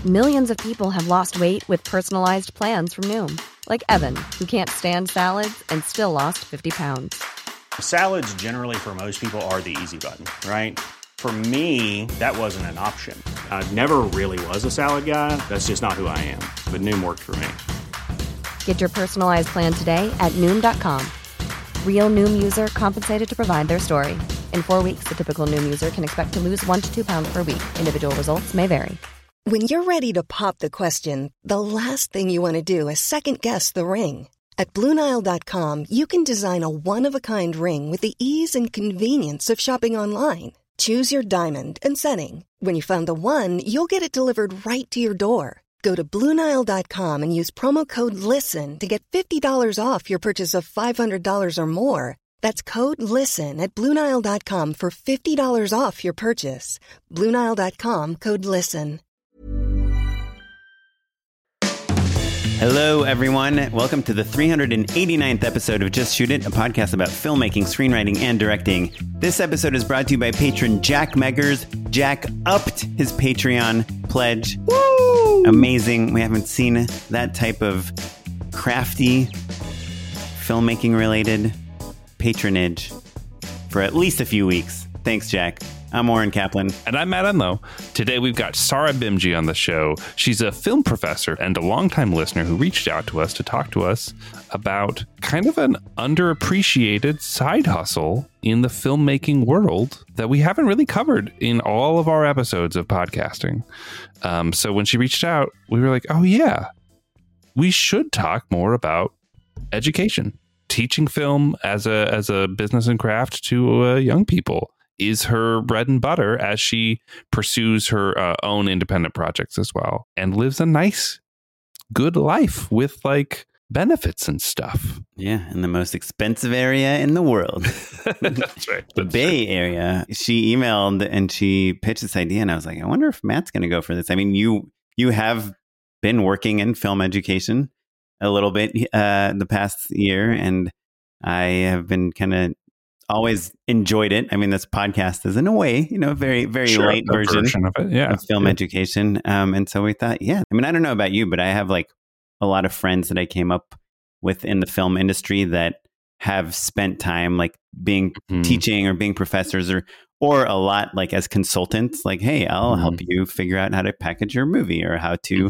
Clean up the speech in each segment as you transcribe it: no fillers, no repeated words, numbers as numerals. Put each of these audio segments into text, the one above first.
Millions of people have lost weight with personalized plans from Noom. Like Evan, who can't stand salads and still lost 50 pounds. Salads generally for most people are the easy button, right? For me, that wasn't an option. I never really was a salad guy. That's just not who I am. But Noom worked for me. Get your personalized plan today at Noom.com. Real Noom user compensated to provide their story. In 4 weeks, the typical Noom user can expect to lose 1 to 2 pounds per week. Individual results may vary. When you're ready to pop the question, the last thing you want to do is second-guess the ring. At BlueNile.com, you can design a one-of-a-kind ring with the ease and convenience of shopping online. Choose your diamond and setting. When you find the one, you'll get it delivered right to your door. Go to BlueNile.com and use promo code LISTEN to get $50 off your purchase of $500 or more. That's code LISTEN at BlueNile.com for $50 off your purchase. BlueNile.com, code LISTEN. Hello, everyone. Welcome to the 389th episode of Just Shoot It, a podcast about filmmaking, screenwriting, and directing. This episode is brought to you by patron Jack Meggers. Jack upped his Patreon pledge. Woo! Amazing. We haven't seen that type of crafty filmmaking-related patronage for at least a few weeks. Thanks, Jack. I'm Oren Kaplan. And I'm Matt Enlow. Today we've got Sara Bimji on the show. She's a film professor and a longtime listener who reached out to us to talk to us about kind of an underappreciated side hustle in the filmmaking world that we haven't really covered in all of our episodes of podcasting. So when she reached out, we were like, oh yeah, we should talk more about education. Teaching film as a business and craft to young people is her bread and butter as she pursues her own independent projects as well and lives a nice, good life with like benefits and stuff. Yeah, in the most expensive area in the world. That's right. The Bay Area. She emailed and she pitched this idea and I was like, I wonder if Matt's going to go for this. I mean, you have been working in film education a little bit the past year, and I have been kind of always enjoyed it. I mean, this podcast is in a way, very, very light version of it. Yeah. Of film education. And so we thought, I mean, I don't know about you, but I have like a lot of friends that I came up with in the film industry that have spent time like being teaching or being professors or a lot like as consultants, like, hey, I'll help you figure out how to package your movie or how to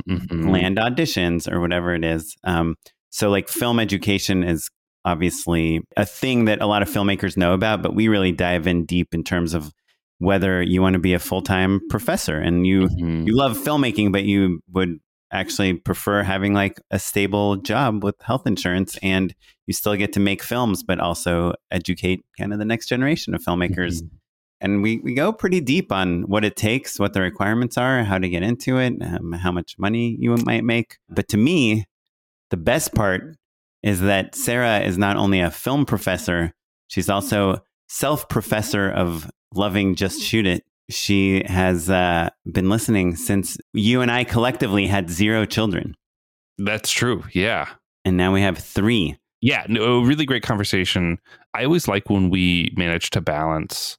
land auditions or whatever it is. So like film education is obviously a thing that a lot of filmmakers know about, but we really dive in deep in terms of whether you want to be a full-time professor and you love filmmaking, but you would actually prefer having like a stable job with health insurance and you still get to make films, but also educate kind of the next generation of filmmakers. And we go pretty deep on what it takes, what the requirements are, how to get into it, how much money you might make. But to me, the best part is that Sara is not only a film professor, she's also self-professor of loving Just Shoot It. She has been listening since you and I collectively had 0 children. That's true. Yeah. And now we have 3. Yeah. No, a really great conversation. I always like when we manage to balance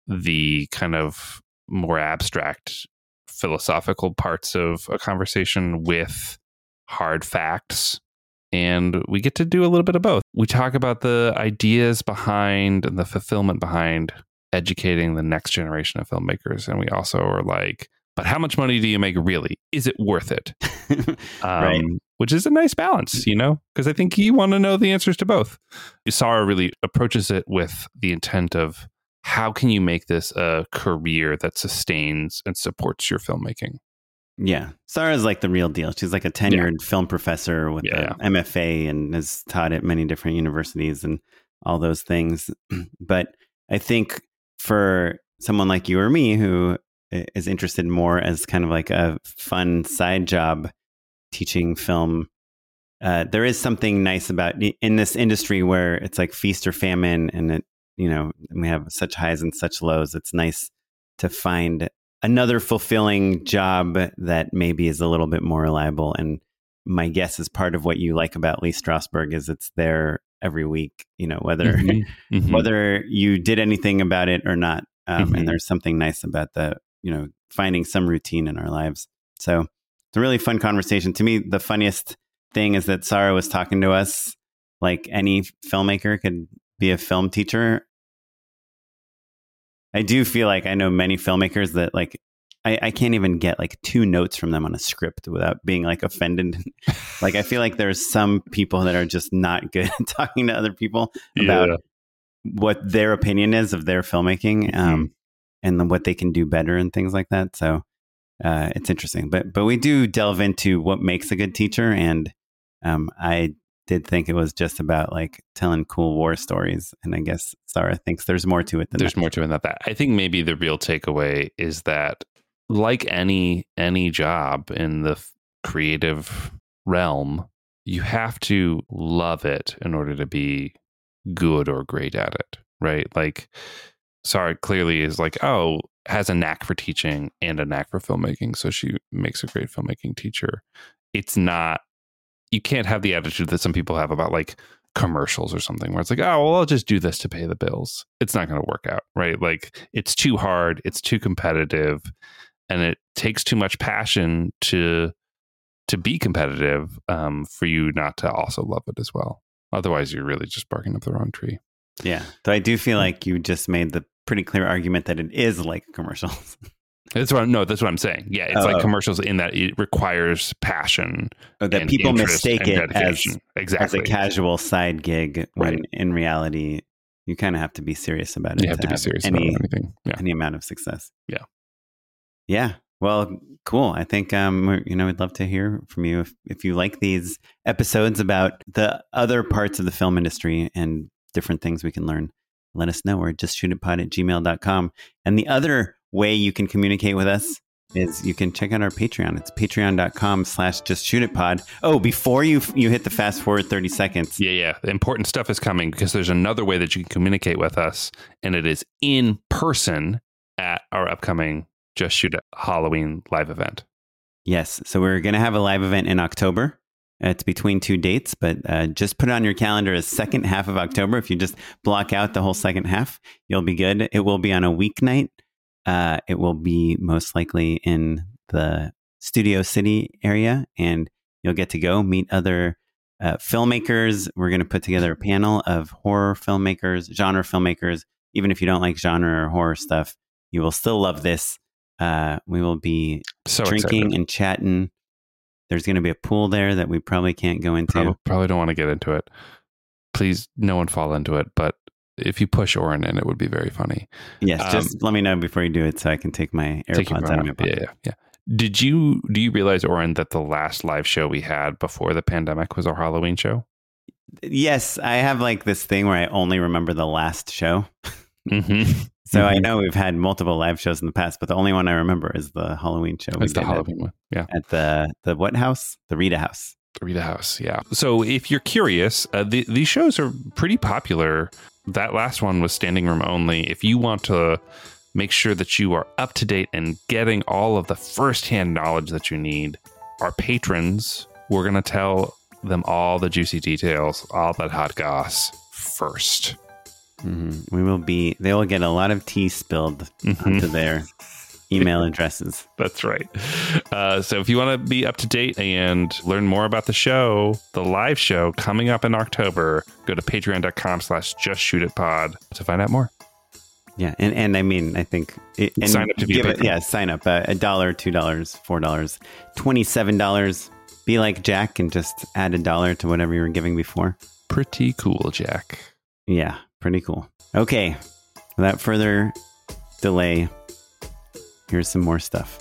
the kind of more abstract philosophical parts of a conversation with hard facts. And we get to do a little bit of both. We talk about the ideas behind and the fulfillment behind educating the next generation of filmmakers. And we also are like, but how much money do you make really? Is it worth it? Right. Which is a nice balance, because I think you want to know the answers to both. Sara really approaches it with the intent of how can you make this a career that sustains and supports your filmmaking? Yeah. Sara's like the real deal. She's like a tenured film professor with an MFA and has taught at many different universities and all those things. But I think for someone like you or me who is interested more as kind of like a fun side job teaching film, there is something nice about in this industry where it's like feast or famine and we have such highs and such lows. It's nice to find another fulfilling job that maybe is a little bit more reliable. And my guess is part of what you like about Lee Strasberg is it's there every week, whether whether you did anything about it or not. And there's something nice about the, finding some routine in our lives. So it's a really fun conversation. To me, the funniest thing is that Sarah was talking to us like any filmmaker could be a film teacher. I do feel like I know many filmmakers that like I can't even get like 2 notes from them on a script without being like offended. Like I feel like there's some people that are just not good at talking to other people about what their opinion is of their filmmaking, and then what they can do better and things like that. So it's interesting, but we do delve into what makes a good teacher, and I did think it was just about like telling cool war stories, and I guess Sarah thinks there's more to it than there's more to it than that. I think maybe the real takeaway is that, like any job in the creative realm, you have to love it in order to be good or great at it, right? Like Sarah clearly is like, has a knack for teaching and a knack for filmmaking, so she makes a great filmmaking teacher. It's not, you can't have the attitude that some people have about like commercials or something where it's like, I'll just do this to pay the bills. It's not going to work out, right? Like it's too hard, it's too competitive, and it takes too much passion to be competitive for you not to also love it as well. Otherwise, you're really just barking up the wrong tree. Yeah. So I do feel like you just made the pretty clear argument that it is like commercials. That's what I'm saying. Yeah, it's like commercials in that it requires passion. That people mistake it as exactly a casual side gig, when in reality, you kind of have to be serious about it. You have to be serious about anything. Yeah. Any amount of success. Yeah. Yeah. Well, cool. I think, we'd love to hear from you if you like these episodes about the other parts of the film industry and different things we can learn. Let us know. We're justshootitpod@gmail.com. And the other way you can communicate with us is you can check out our Patreon. It's patreon.com/justshootitpod. Oh, before you hit the fast forward 30 seconds. Yeah. The important stuff is coming, because there's another way that you can communicate with us, and it is in person at our upcoming Just Shoot It Halloween live event. Yes. So we're going to have a live event in October. It's between 2 dates, but just put it on your calendar as second half of October. If you just block out the whole second half, you'll be good. It will be on a weeknight. It will be most likely in the Studio City area, and you'll get to go meet other filmmakers. We're going to put together a panel of horror filmmakers, genre filmmakers. Even if you don't like genre or horror stuff, you will still love this. We will be drinking and chatting. There's going to be a pool there that we probably can't go into. Probably don't want to get into it. Please, no one fall into it. But if you push Oren in, it would be very funny. Yes, just let me know before you do it so I can take my AirPods out of my pocket. Yeah. Do you realize, Oren, that the last live show we had before the pandemic was our Halloween show? Yes, I have like this thing where I only remember the last show. Mm-hmm. So I know we've had multiple live shows in the past, but the only one I remember is the Halloween show. It's the Halloween one. Yeah. At the what house? The Rita House. The Rita House, yeah. So if you're curious, these shows are pretty popular. That last one was standing room only. If you want to make sure that you are up to date and getting all of the firsthand knowledge that you need, our patrons, we're going to tell them all the juicy details, all that hot goss first. Mm-hmm. They will get a lot of tea spilled onto their email addresses. That's right. So if you want to be up to date and learn more about the show, the live show coming up in October, go to patreon.com/justshootitpod to find out more. Yeah. And I mean, I think sign up to be a patron. Yeah, sign up $1, $2, $4, $27. Be like Jack and just add $1 to whatever you were giving before. Pretty cool, Jack. Yeah. Pretty cool. Okay. Without further delay, here's some more stuff.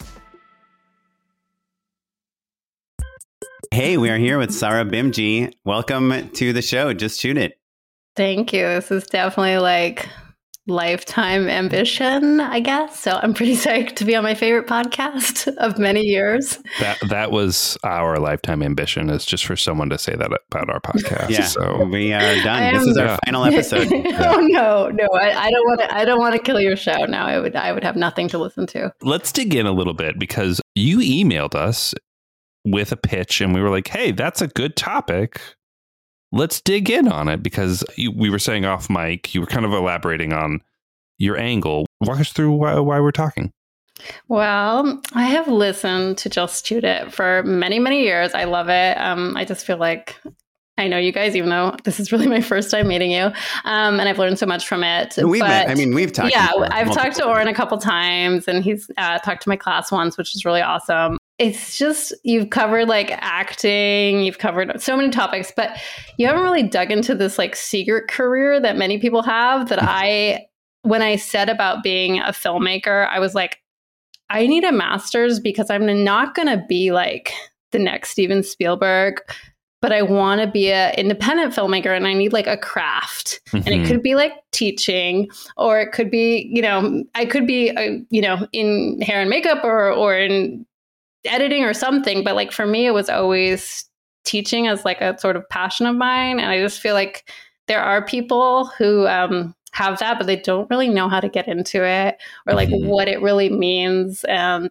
Hey, we are here with Sarah Bimji. Welcome to the show. Just Shoot It. Thank you. This is definitely like lifetime ambition, I guess. So I'm pretty psyched to be on my favorite podcast of many years. That was our lifetime ambition, is just for someone to say that about our podcast. Yeah, so we are done. This is our final episode. Oh no, I don't want to kill your show now. I would have nothing to listen to. Let's dig in a little bit, because you emailed us with a pitch and we were like, hey, that's a good topic. Let's dig in on it, because we were saying off mic, you were kind of elaborating on your angle. Walk us through why we're talking. Well, I have listened to Just Shoot It for many, many years. I love it. I just feel like I know you guys, even though this is really my first time meeting you, and I've learned so much from it. We've talked. Yeah, I've talked to Oren a couple times, and he's talked to my class once, which is really awesome. It's just, you've covered like acting, you've covered so many topics, but you haven't really dug into this like secret career that many people have that when I said about being a filmmaker, I was like, I need a master's because I'm not going to be like the next Steven Spielberg, but I want to be an independent filmmaker and I need like a craft. And it could be like teaching, or it could be, I could be, in hair and makeup or in editing or something. But like for me, it was always teaching as like a sort of passion of mine. And I just feel like there are people who have that, but they don't really know how to get into it or like what it really means. And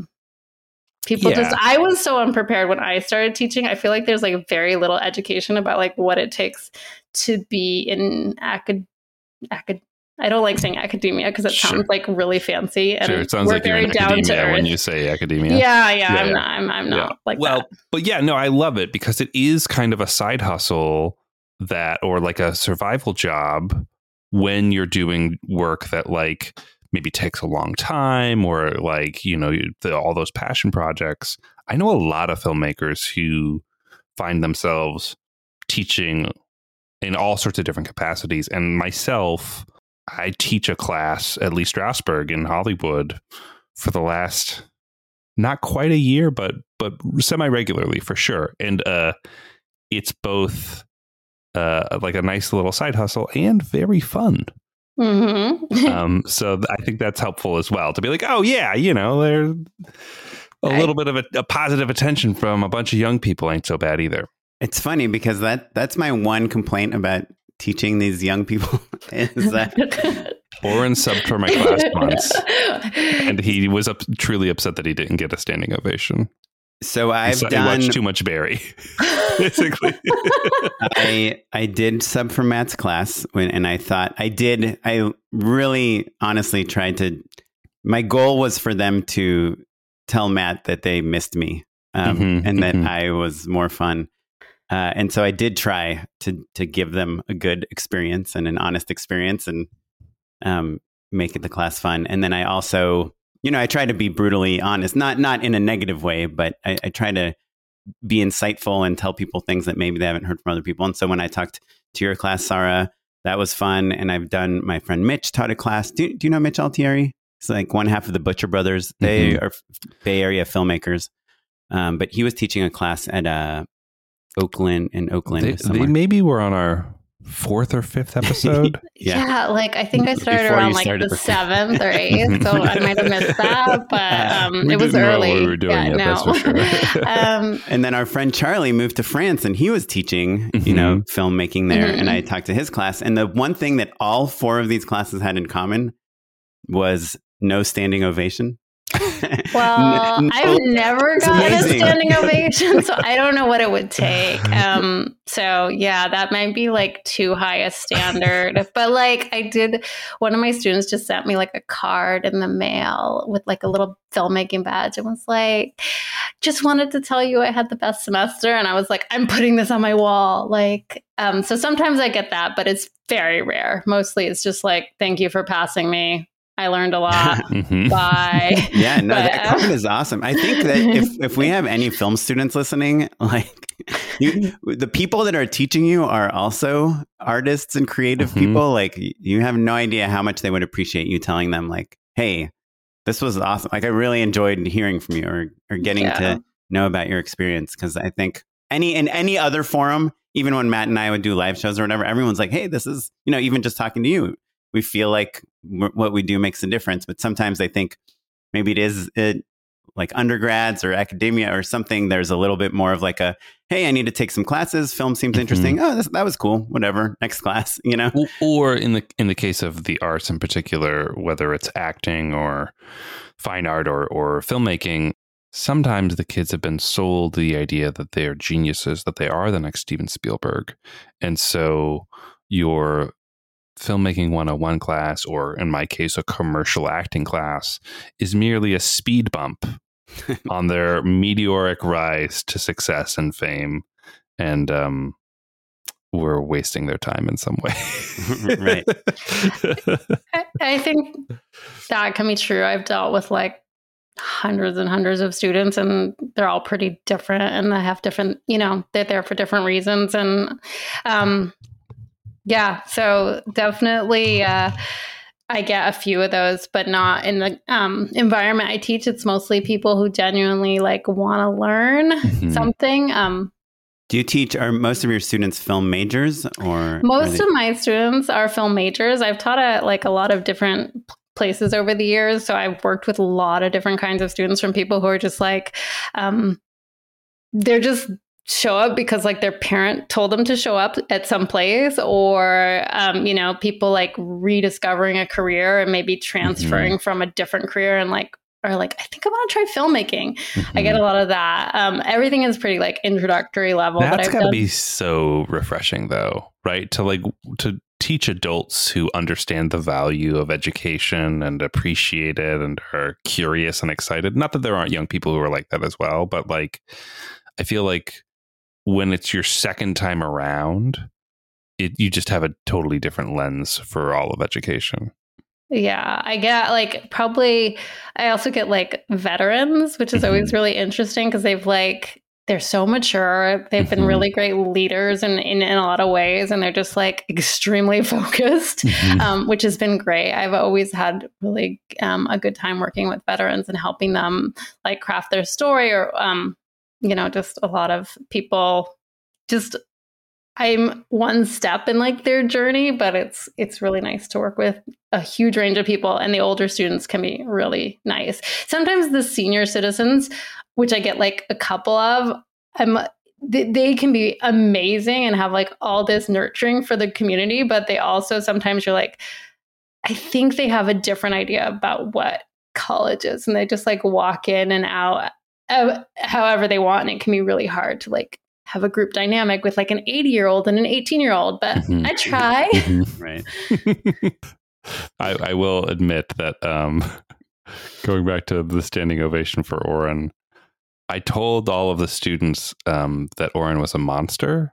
I was so unprepared when I started teaching. I feel like there's like very little education about like what it takes to be in I don't like saying academia because it sounds like really fancy. And it sounds like you're in academia when you say academia. Yeah. I'm not like that. But yeah, no, I love it because it is kind of a side hustle or like a survival job when you're doing work that like maybe takes a long time or like, all those passion projects. I know a lot of filmmakers who find themselves teaching in all sorts of different capacities. And myself, I teach a class at Lee Strasberg in Hollywood for the last, not quite a year, but semi-regularly for sure. And it's both like a nice little side hustle and very fun. So I think that's helpful as well to be like, oh yeah, there's a little bit of a positive attention from a bunch of young people ain't so bad either. It's funny because that's my one complaint about teaching these young people is that Oren subbed for my class once, and he was truly upset that he didn't get a standing ovation. So I watched too much Barry, basically. I did sub for Matt's class and I really honestly tried to, my goal was for them to tell Matt that they missed me and that I was more fun. And so I did try to give them a good experience and an honest experience and make the class fun. And then I also, I try to be brutally honest, not in a negative way, but I try to be insightful and tell people things that maybe they haven't heard from other people. And so when I talked to your class, Sarah, that was fun. And I've done, my friend Mitch taught a class. Do you know Mitch Altieri? It's like one half of the Butcher Brothers. They are Bay Area filmmakers. But he was teaching a class at Oakland. They maybe were on our 4th or 5th episode. Yeah, like I think I started around like the 7th or 8th, so I might have missed that, but it was early. We were doing it, that's for sure. And then our friend Charlie moved to France, and he was teaching, filmmaking there. And I talked to his class, and the one thing that all 4 of these classes had in common was no standing ovation. Well, I've never gotten a standing ovation, so I don't know what it would take. So yeah, that might be like too high a standard. But like one of my students just sent me like a card in the mail with like a little filmmaking badge and was like, just wanted to tell you I had the best semester. And I was like, I'm putting this on my wall. Like, so sometimes I get that, but it's very rare. Mostly it's just like, thank you for passing me. I learned a lot. Bye. Yeah, no, that comment is awesome. I think that if we have any film students listening, like the people that are teaching you are also artists and creative people. Like you have no idea how much they would appreciate you telling them like, hey, this was awesome. Like I really enjoyed hearing from you or getting to know about your experience. Because I think in any other forum, even when Matt and I would do live shows or whatever, everyone's like, hey, this is, even just talking to you, we feel like what we do makes a difference. But sometimes I think maybe it is like undergrads or academia or something. There's a little bit more of like hey, I need to take some classes. Film seems interesting. Oh, that was cool. Whatever. Next class, Or in the case of the arts in particular, whether it's acting or fine art or filmmaking, sometimes the kids have been sold the idea that they are geniuses, that they are the next Steven Spielberg. And so you're filmmaking 101 class, or in my case, a commercial acting class, is merely a speed bump on their meteoric rise to success and fame. And we're wasting their time in some way. Right. I think that can be true. I've dealt with like hundreds and hundreds of students, and they're all pretty different, and they have different, they're there for different reasons. And yeah, so definitely I get a few of those, but not in the environment I teach. It's mostly people who genuinely like want to learn something. Do you teach, are most of your students film majors, or? Most of my students are film majors. I've taught at like a lot of different places over the years. So I've worked with a lot of different kinds of students, from people who are just like, they're just show up because like their parent told them to show up at some place, or, people like rediscovering a career and maybe transferring from a different career and like, are like, I think I want to try filmmaking. I get a lot of that. Everything is pretty like introductory level. That's got to be so refreshing though, right? To teach adults who understand the value of education and appreciate it and are curious and excited. Not that there aren't young people who are like that as well, but like, I feel like when it's your second time around, you just have a totally different lens for all of education. Yeah, I get like I also get like veterans, which is always really interesting because they're so mature. They've been really great leaders in a lot of ways, and they're just like extremely focused, which has been great. I've always had really a good time working with veterans and helping them like craft their story, or just a lot of people just. I'm one step in like their journey, but it's really nice to work with a huge range of people, and the older students can be really nice. Sometimes the senior citizens, which I get like a couple of, they can be amazing and have like all this nurturing for the community, but they also sometimes you're like, I think they have a different idea about what college is, and they just like walk in and out however they want, and it can be really hard to like have a group dynamic with like an 80-year-old and an 18-year-old, but I try. Right. I will admit that going back to the standing ovation for Oren, I told all of the students that Oren was a monster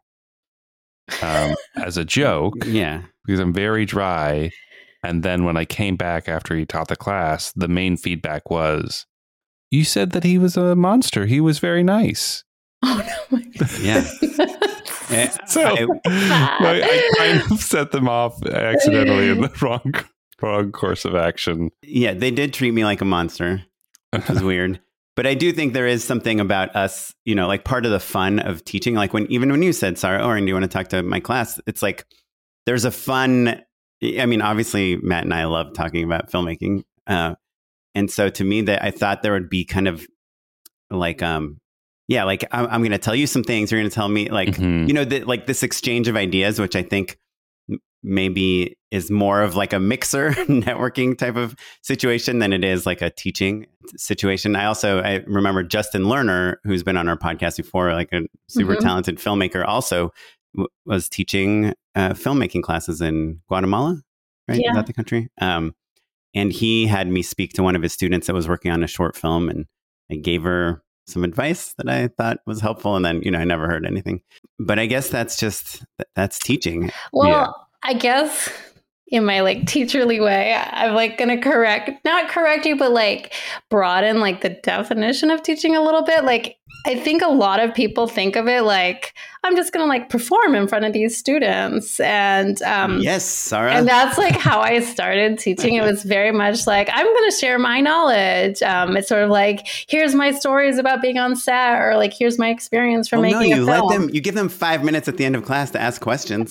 as a joke. Yeah. Because I'm very dry. And then when I came back after he taught the class, the main feedback was, you said that he was a monster. He was very nice. Oh no! My God. Yeah. So I kind of set them off accidentally in the wrong course of action. Yeah, they did treat me like a monster, which was weird. But I do think there is something about us, like part of the fun of teaching. Like even when you said, Sarah, Oren, do you want to talk to my class? It's like there's a fun. I mean, obviously, Matt and I love talking about filmmaking, and so to me, that I thought there would be kind of like like I'm going to tell you some things. You're going to tell me like, like this exchange of ideas, which I think maybe is more of like a mixer networking type of situation than it is like a teaching situation. I remember Justin Lerner, who's been on our podcast before, like a super talented filmmaker, also was teaching filmmaking classes in Guatemala, right? Yeah. Is that the country? And he had me speak to one of his students that was working on a short film, and I gave her some advice that I thought was helpful. And then, I never heard anything. But I guess that's teaching. Well, Yeah. I guess in my like teacherly way, I'm like going to not correct you, but like broaden like the definition of teaching a little bit. Like, I think a lot of people think of it like, I'm just going to like perform in front of these students. And yes, Sarah. And that's like how I started teaching. It was very much like, I'm going to share my knowledge. It's sort of like, here's my stories about being on set, or like, here's my experience from making a film. You give them 5 minutes at the end of class to ask questions.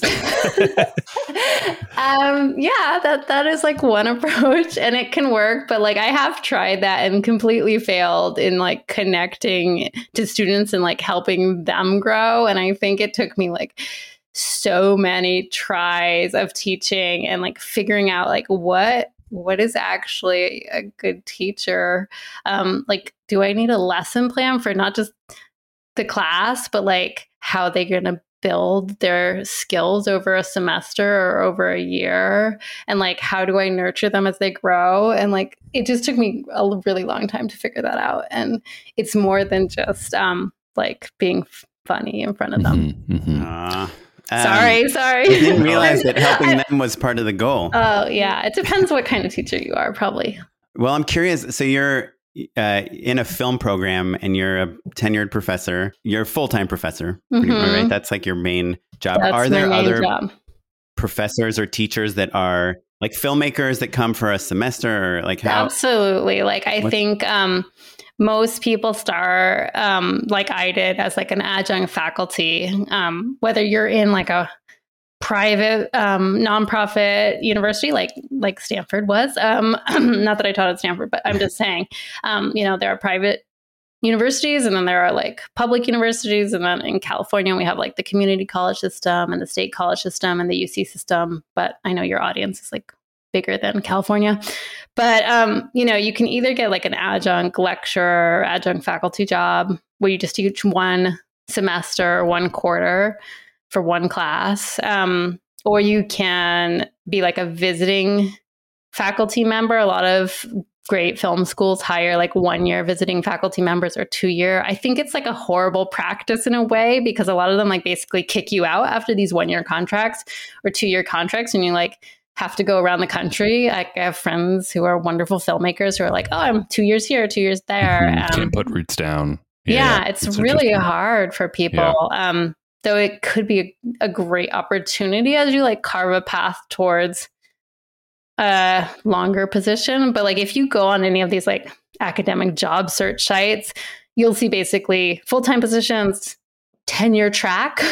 That is like one approach, and it can work. But like, I have tried that and completely failed in like connecting to students and like helping them grow. And I think it took me like so many tries of teaching and like figuring out like what is actually a good teacher. Like, do I need a lesson plan for not just the class, but like how they're going to build their skills over a semester or over a year, and like how do I nurture them as they grow, and like it just took me a really long time to figure that out. And it's more than just like being funny in front of them. Sorry. I didn't realize that helping them was part of the goal. Oh yeah, it depends what kind of teacher you are, probably. Well, I'm curious. So you're in a film program and you're a tenured professor. You're a full-time professor, right? That's like your main job. Are there other professors or teachers that are like filmmakers that come for a semester, or like how? Absolutely. Like I think most people start like I did as like an adjunct faculty, whether you're in like a private nonprofit university like Stanford was. Not that I taught at Stanford, but I'm just saying, there are private universities, and then there are like public universities, and then in California we have like the community college system and the state college system and the UC system. But I know your audience is like bigger than California. But you can either get like an adjunct lecturer, adjunct faculty job where you just teach one semester or one quarter for one class, or you can be like a visiting faculty member. A lot of great film schools hire like 1 year visiting faculty members or 2 year. I think it's like a horrible practice in a way, because a lot of them like basically kick you out after these 1 year contracts or 2 year contracts, and you like have to go around the country. I have friends who are wonderful filmmakers who are like, oh, I'm 2 years here, 2 years there. Can't put roots down. Yeah, it's really hard for people. Yeah. Though it could be a great opportunity as you like carve a path towards a longer position. But like if you go on any of these like academic job search sites, you'll see basically full-time positions, tenure track,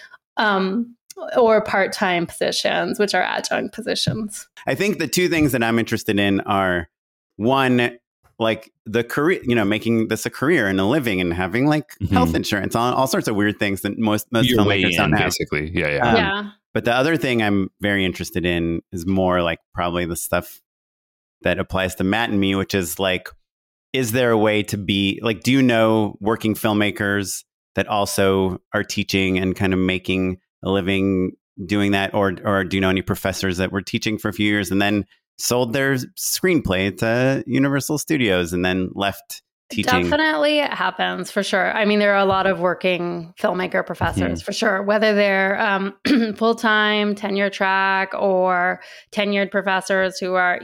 or part-time positions, which are adjunct positions. I think the two things that I'm interested in are, one, like the career, making this a career and a living and having like health insurance, all sorts of weird things that most filmmakers don't have. Basically. Yeah. But the other thing I'm very interested in is more like probably the stuff that applies to Matt and me, which is like, is there a way to be like, do you know working filmmakers that also are teaching and kind of making a living doing that? Or do you know any professors that were teaching for a few years and then sold their screenplay to Universal Studios and then left teaching? Definitely it happens, for sure. I mean, there are a lot of working filmmaker professors, for sure, whether they're full-time, tenure track, or tenured professors who are,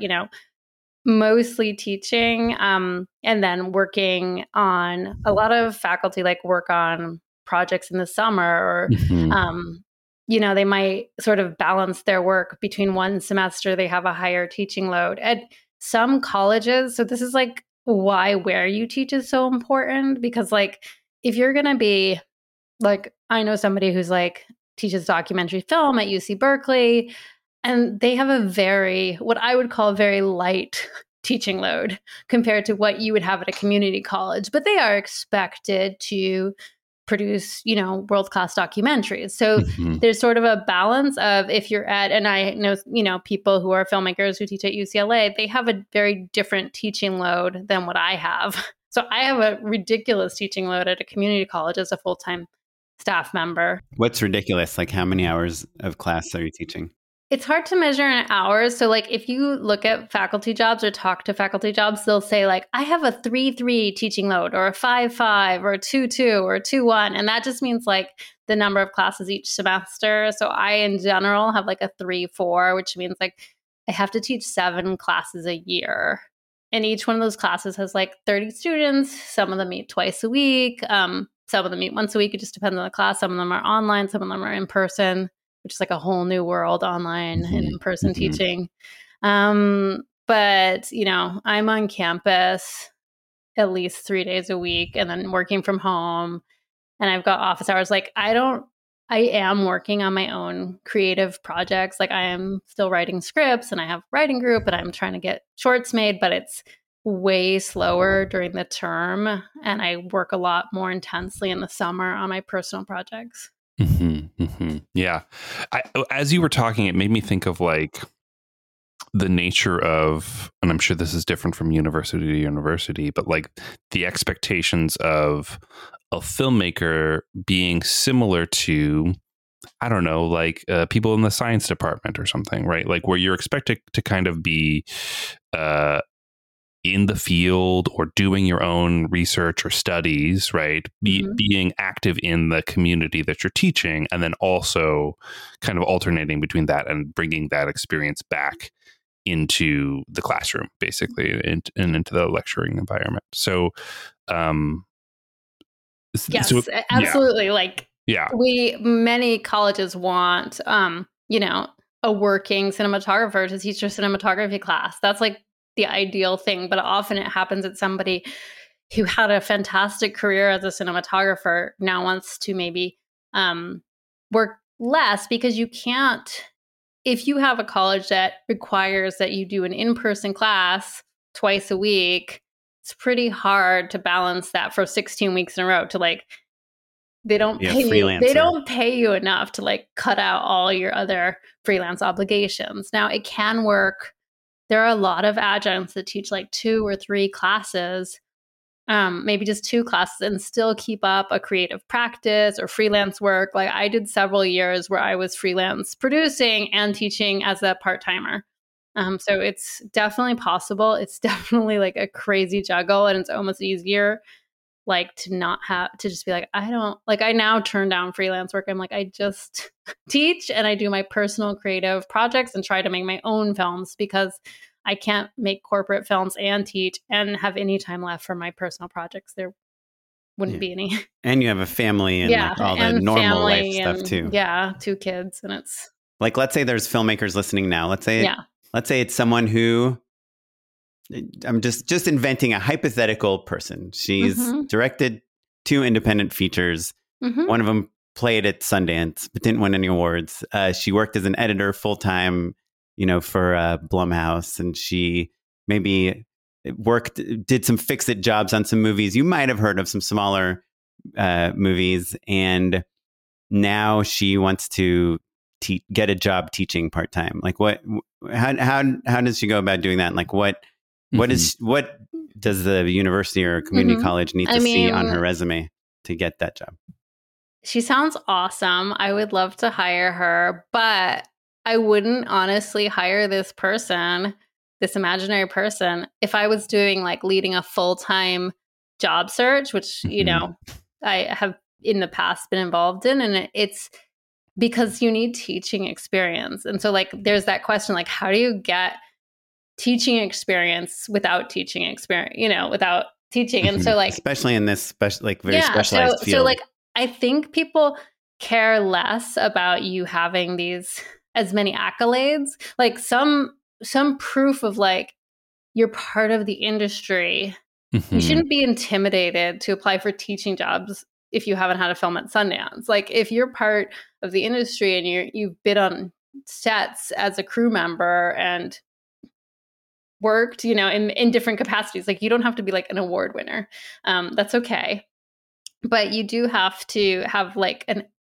mostly teaching, and then working on a lot of faculty, like work on projects in the summer, or they might sort of balance their work between one semester. They have a higher teaching load at some colleges. So this is like why where you teach is so important, because like if you're going to be like, I know somebody who's like teaches documentary film at UC Berkeley, and they have what I would call a very light teaching load compared to what you would have at a community college, but they are expected to produce, world-class documentaries. So there's sort of a balance of, if you're and I know, people who are filmmakers who teach at UCLA, they have a very different teaching load than what I have. So I have a ridiculous teaching load at a community college as a full-time staff member. What's ridiculous? Like how many hours of class are you teaching? It's hard to measure in hours. So like if you look at faculty jobs or talk to faculty jobs, they'll say like, I have a 3-3 teaching load, or a 5-5 or a 2-2 or 2-1. And that just means like the number of classes each semester. So I, in general, have like a 3-4, which means like I have to teach 7 classes a year. And each one of those classes has like 30 students. Some of them meet twice a week. Some of them meet once a week. It just depends on the class. Some of them are online. Some of them are in person, which is like a whole new world, online and in-person teaching. But, I'm on campus at least 3 days a week and then working from home, and I've got office hours. Like I am working on my own creative projects. Like I am still writing scripts, and I have a writing group, and I'm trying to get shorts made, but it's way slower during the term. And I work a lot more intensely in the summer on my personal projects. Yeah. As you were talking, it made me think of like the nature of, and I'm sure this is different from university to university, but like the expectations of a filmmaker being similar to I don't know, like people in the science department or something, right? Like where you're expected to kind of be in the field or doing your own research or studies, right? Being active in the community that you're teaching, and then also kind of alternating between that and bringing that experience back into the classroom, basically, and into the lecturing environment. So, yes, absolutely. Yeah. Like, yeah, many colleges want, a working cinematographer to teach their cinematography class. That's like the ideal thing, but often it happens that somebody who had a fantastic career as a cinematographer now wants to maybe work less, because you can't, if you have a college that requires that you do an in-person class twice a week, it's pretty hard to balance that for 16 weeks in a row to like, they don't pay you enough to like cut out all your other freelance obligations. Now it can work. There are a lot of adjuncts that teach like 2 or 3 classes, maybe just 2 classes, and still keep up a creative practice or freelance work. Like I did several years where I was freelance producing and teaching as a part-timer. So it's definitely possible. It's definitely like a crazy juggle, and it's almost easier like to not have to just be like, I now turn down freelance work. I'm like, I just teach and I do my personal creative projects and try to make my own films, because I can't make corporate films and teach and have any time left for my personal projects. There wouldn't be any. And you have a family and like all the normal life stuff too. Yeah, 2 kids, and it's like, let's say there's filmmakers listening now. Let's say it's someone who, I'm just inventing a hypothetical person. She's directed 2 independent features. One of them played at Sundance, but didn't win any awards. She worked as an editor full-time, for Blumhouse, and she maybe did some fix-it jobs on some movies. You might have heard of some smaller movies, and now she wants to get a job teaching part-time. Like how does she go about doing that? And like what does the university or community college need to see on her resume to get that job? She sounds awesome. I would love to hire her, but I wouldn't honestly hire this person, this imaginary person, if I was doing like leading a full-time job search, which, I have in the past been involved in. And it's because you need teaching experience. And so like, there's that question, like, how do you get teaching experience without teaching experience, without teaching? And so like, especially in this very specialized field. So like, I think people care less about you having as many accolades, like some proof of like, you're part of the industry. You shouldn't be intimidated to apply for teaching jobs if you haven't had a film at Sundance. Like if you're part of the industry and you've been on sets as a crew member and worked, in different capacities, like you don't have to be like an award winner. That's okay. But you do have to have like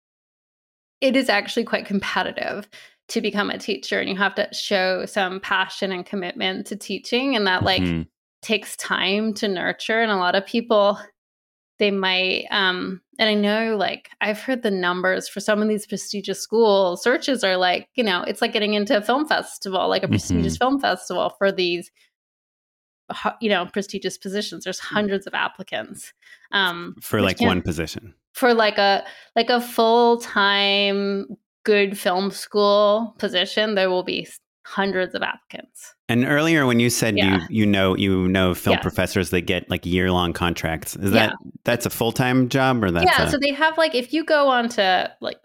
it is actually quite competitive to become a teacher, and you have to show some passion and commitment to teaching, and that like takes time to nurture. And a lot of people, they might and I know like I've heard the numbers for some of these prestigious school searches are like, it's like getting into a film festival, like a prestigious film festival for these prestigious positions. There's hundreds of applicants for like one position, for like a full-time good film school position. There will be hundreds of applicants. And earlier when you said you know film professors that get like year-long contracts, is that's a full-time job, or that's so they have like, if you go on to like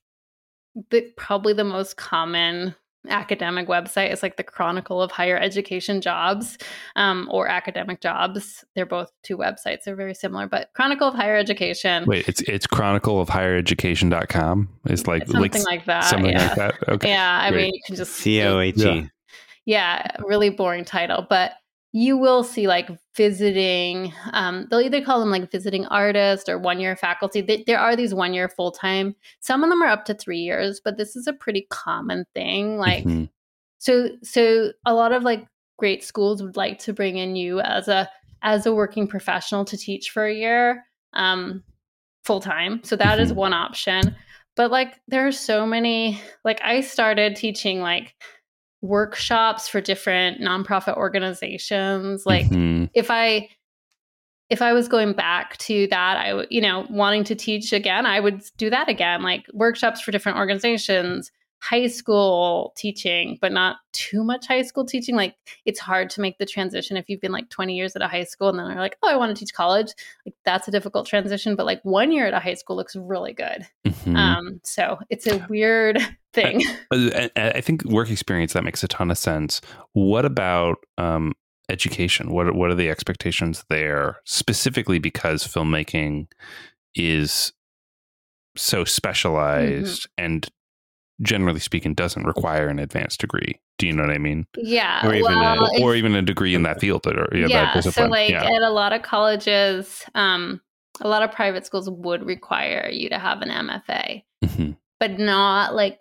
probably the most common academic website is like the Chronicle of Higher Education Jobs, or Academic Jobs. They're both 2 websites. They're very similar, but Chronicle of Higher Education. Wait, it's chronicleofhighereducation.com. It's like something like that. Something like that. Okay. Yeah, I mean, you can just COHE. Yeah, really boring title, but you will see like visiting, they'll either call them like visiting artist or 1-year faculty. There are these 1-year full-time. Some of them are up to 3 years, but this is a pretty common thing. Like, so a lot of like great schools would like to bring in you as a working professional to teach for a year, full-time. So that is one option. But like there are so many, like I started teaching like workshops for different nonprofit organizations. Like if I was going back to that, I would, wanting to teach again, I would do that again, like workshops for different organizations, high school teaching, but not too much high school teaching. Like it's hard to make the transition if you've been like 20 years at a high school and then you're like, oh, I want to teach college. Like that's a difficult transition. But like 1 year at a high school looks really good. So it's a weird thing. I think work experience, that makes a ton of sense. What about education? What are the expectations there, specifically because filmmaking is so specialized and generally speaking doesn't require an advanced degree? Do you know what I mean? Yeah. Or even a degree in that field. That so like at a lot of colleges, a lot of private schools would require you to have an MFA, but not like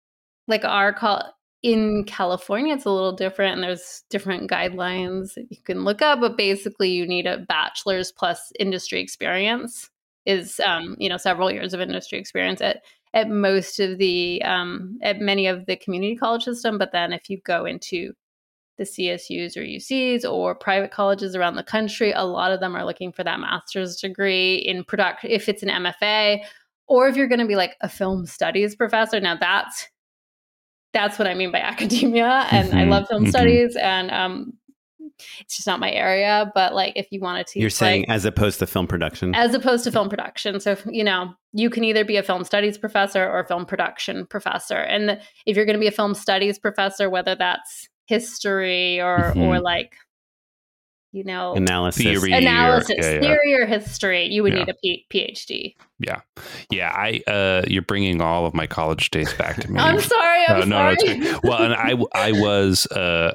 our in California, it's a little different and there's different guidelines that you can look up, but basically you need a bachelor's plus industry experience is, several years of industry experience at most of the, at many of the community college system. But then if you go into the CSUs or UCs or private colleges around the country, a lot of them are looking for that master's degree in production, if it's an MFA, or if you're going to be like a film studies professor. Now that's what I mean by academia. And I love film studies and it's just not my area. But like if you wanted to, you're saying as opposed to film production. So, you can either be a film studies professor or a film production professor. And if you're going to be a film studies professor, whether that's history or like, analysis, theory or history, you would need a PhD. Yeah. You're bringing all of my college days back to me. I'm sorry. No, it's okay. Well, and I was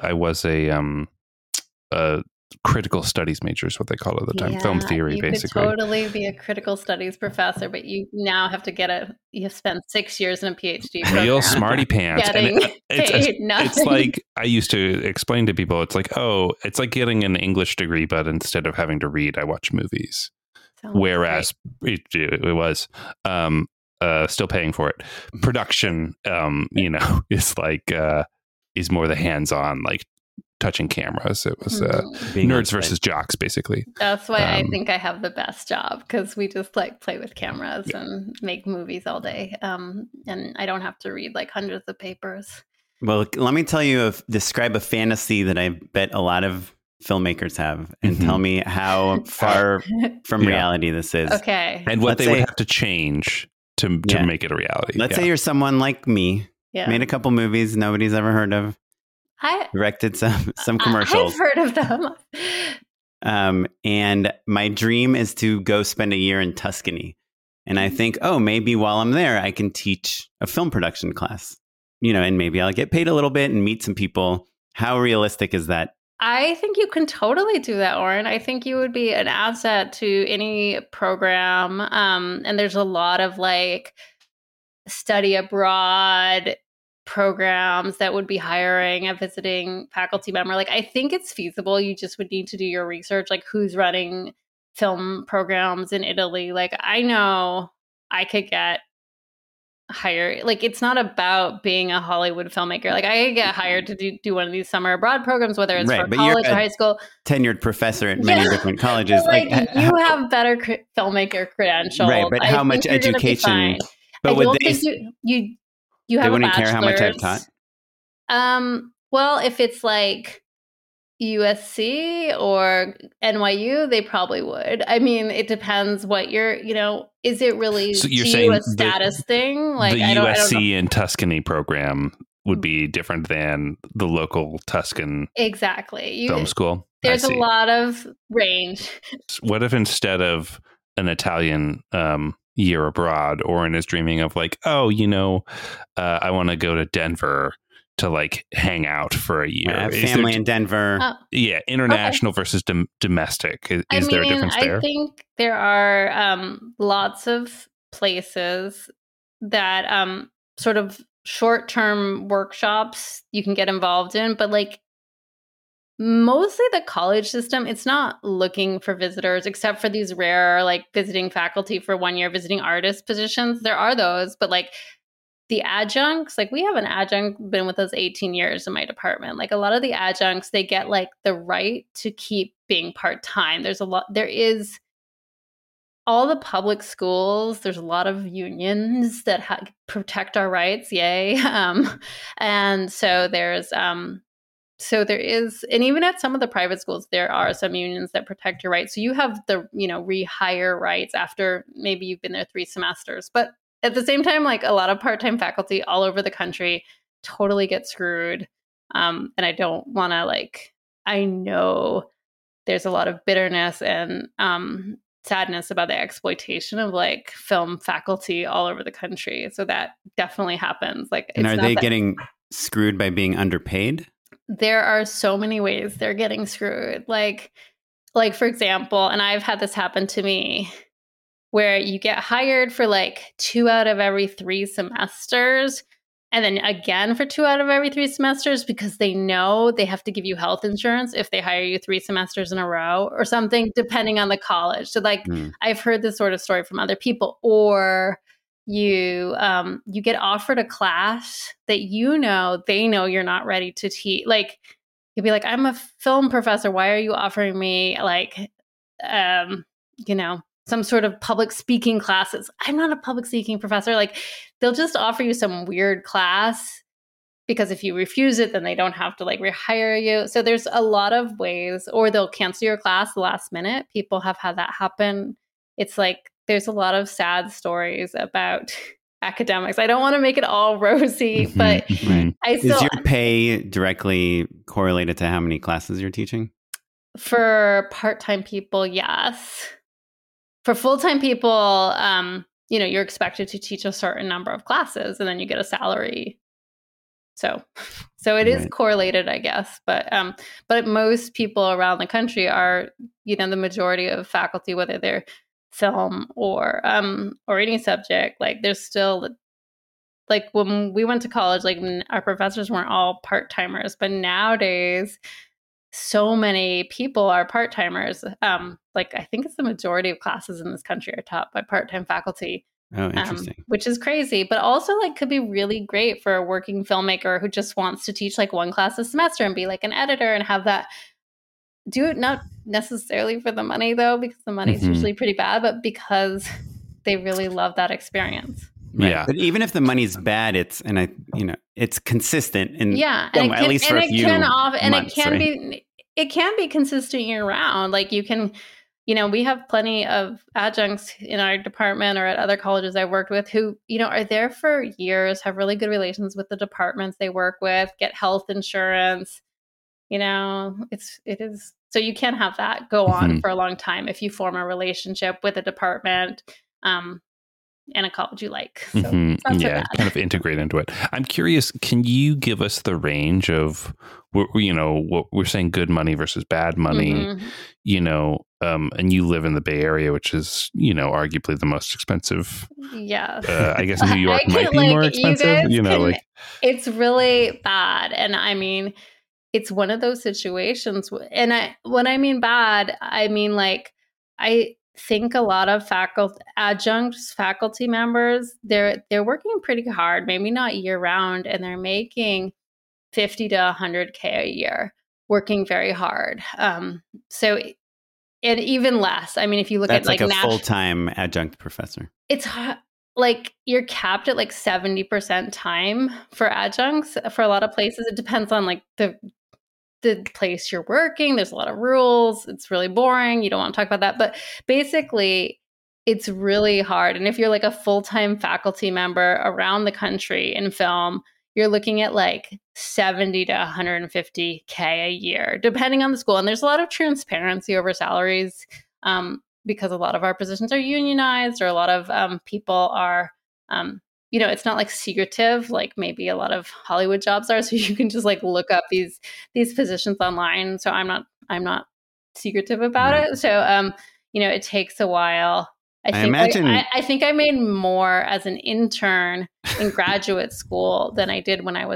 a critical studies major is what they call it at the time. Film theory, basically. You could totally be a critical studies professor, but you now have to you spend 6 years in a PhD program. Real smarty pants. It's like, I used to explain to people, it's like, it's like getting an English degree, but instead of having to read, I watch movies. Whereas it was still paying for it. Production, is like, is more the hands-on, like touching cameras. It was nerds versus jocks, basically. That's why I think I have the best job, because we just like play with cameras and make movies all day. And I don't have to read like hundreds of papers. Well, let me describe a fantasy that I bet a lot of filmmakers have, and tell me how far from reality this is. Okay. And what they would have to change to make it a reality. Let's say you're someone like me, made a couple movies nobody's ever heard of. Directed some commercials. I've heard of them. And my dream is to go spend a year in Tuscany. And I think, maybe while I'm there, I can teach a film production class, and maybe I'll get paid a little bit and meet some people. How realistic is that? I think you can totally do that, Oren. I think you would be an asset to any program. And there's a lot of like study abroad programs that would be hiring a visiting faculty member. Like, I think it's feasible. You just would need to do your research, like who's running film programs in Italy. Like, I know I could get hired. Like, it's not about being a Hollywood filmmaker. Like, I could get hired to do one of these summer abroad programs, whether it's for college or high school. Tenured professor at many different colleges. Like you have better filmmaker credentials. Right, but how much education? But would you have they wouldn't a care how much I've taught? Well, if it's like USC or NYU, they probably would. I mean, it depends what is it really a status thing? Like the USC and Tuscany program would be different than the local Tuscan film school. There's a lot of range. What if instead of an Italian year abroad, Oren is dreaming of like, I want to go to Denver to like hang out for a year. I have family in Denver. International versus domestic. Is there a difference there? I think there are lots of places that sort of short-term workshops you can get involved in, but like mostly the college system, it's not looking for visitors except for these rare like visiting faculty for 1 year visiting artist positions. There are those, but like the adjuncts, like we have an adjunct been with us 18 years in my department. Like a lot of the adjuncts, they get like the right to keep being part-time. There is all the public schools, there's a lot of unions that protect our rights. Yay. And so there is, and even at some of the private schools, there are some unions that protect your rights. So you have the, rehire rights after maybe you've been there 3 semesters. But at the same time, like a lot of part-time faculty all over the country totally get screwed. And I don't want to I know there's a lot of bitterness and sadness about the exploitation of like film faculty all over the country. So that definitely happens. And are they getting screwed by being underpaid? There are so many ways they're getting screwed. Like for example, and I've had this happen to me, where you get hired for like 2 out of every 3 semesters, and then again for 2 out of every 3 semesters because they know they have to give you health insurance if they hire you 3 semesters in a row or something, depending on the college. So I've heard this sort of story from other people. Or you get offered a class that they know you're not ready to teach. Like you'd be like, I'm a film professor. Why are you offering me some sort of public speaking classes? I'm not a public speaking professor. Like they'll just offer you some weird class because if you refuse it, then they don't have to rehire you. So there's a lot of ways, or they'll cancel your class the last minute. People have had that happen. It's like, there's a lot of sad stories about academics. I don't want to make it all rosy, but Is your pay directly correlated to how many classes you're teaching? For part-time people, yes. For full-time people, you're expected to teach a certain number of classes and then you get a salary. So it is correlated, I guess. But most people around the country are, the majority of faculty, whether they're film or any subject, there's still when we went to college, our professors weren't all part-timers, but nowadays so many people are part-timers. I think it's the majority of classes in this country are taught by part-time faculty. Oh, interesting. Which is crazy, but also could be really great for a working filmmaker who just wants to teach one class a semester and be an editor and have that. Do it not necessarily for the money though, because the money's usually pretty bad, but because they really love that experience. Right. Yeah. But even if the money's bad, it's consistent and at least for a few months, it can be consistent year round. You can, we have plenty of adjuncts in our department or at other colleges I've worked with who, are there for years, have really good relations with the departments they work with, get health insurance. It is. So you can have that go on for a long time if you form a relationship with a department and a college you like. So kind of integrate into it. I'm curious, can you give us the range of, what we're saying, good money versus bad money, and you live in the Bay Area, which is, arguably the most expensive. Yeah. I guess New York might be more expensive. It's really bad. And I mean, it's one of those situations. And when I mean bad, I mean I think a lot of faculty members, they're working pretty hard, maybe not year round, and they're making $50 to $100K a year, working very hard. So, and even less. I mean, if you look at a full-time adjunct professor, it's you're capped at 70% time for adjuncts for a lot of places. It depends on the place you're working. There's a lot of rules. It's really boring. You don't want to talk about that. But basically, it's really hard. And if you're a full-time faculty member around the country in film, you're looking at 70 to 150K a year, depending on the school. And there's a lot of transparency over salaries because a lot of our positions are unionized, or a lot of people are it's not secretive, maybe a lot of Hollywood jobs are. So you can just look up these positions online. So I'm not secretive about it. So, it takes a while. I think I made more as an intern in graduate school than I did when I was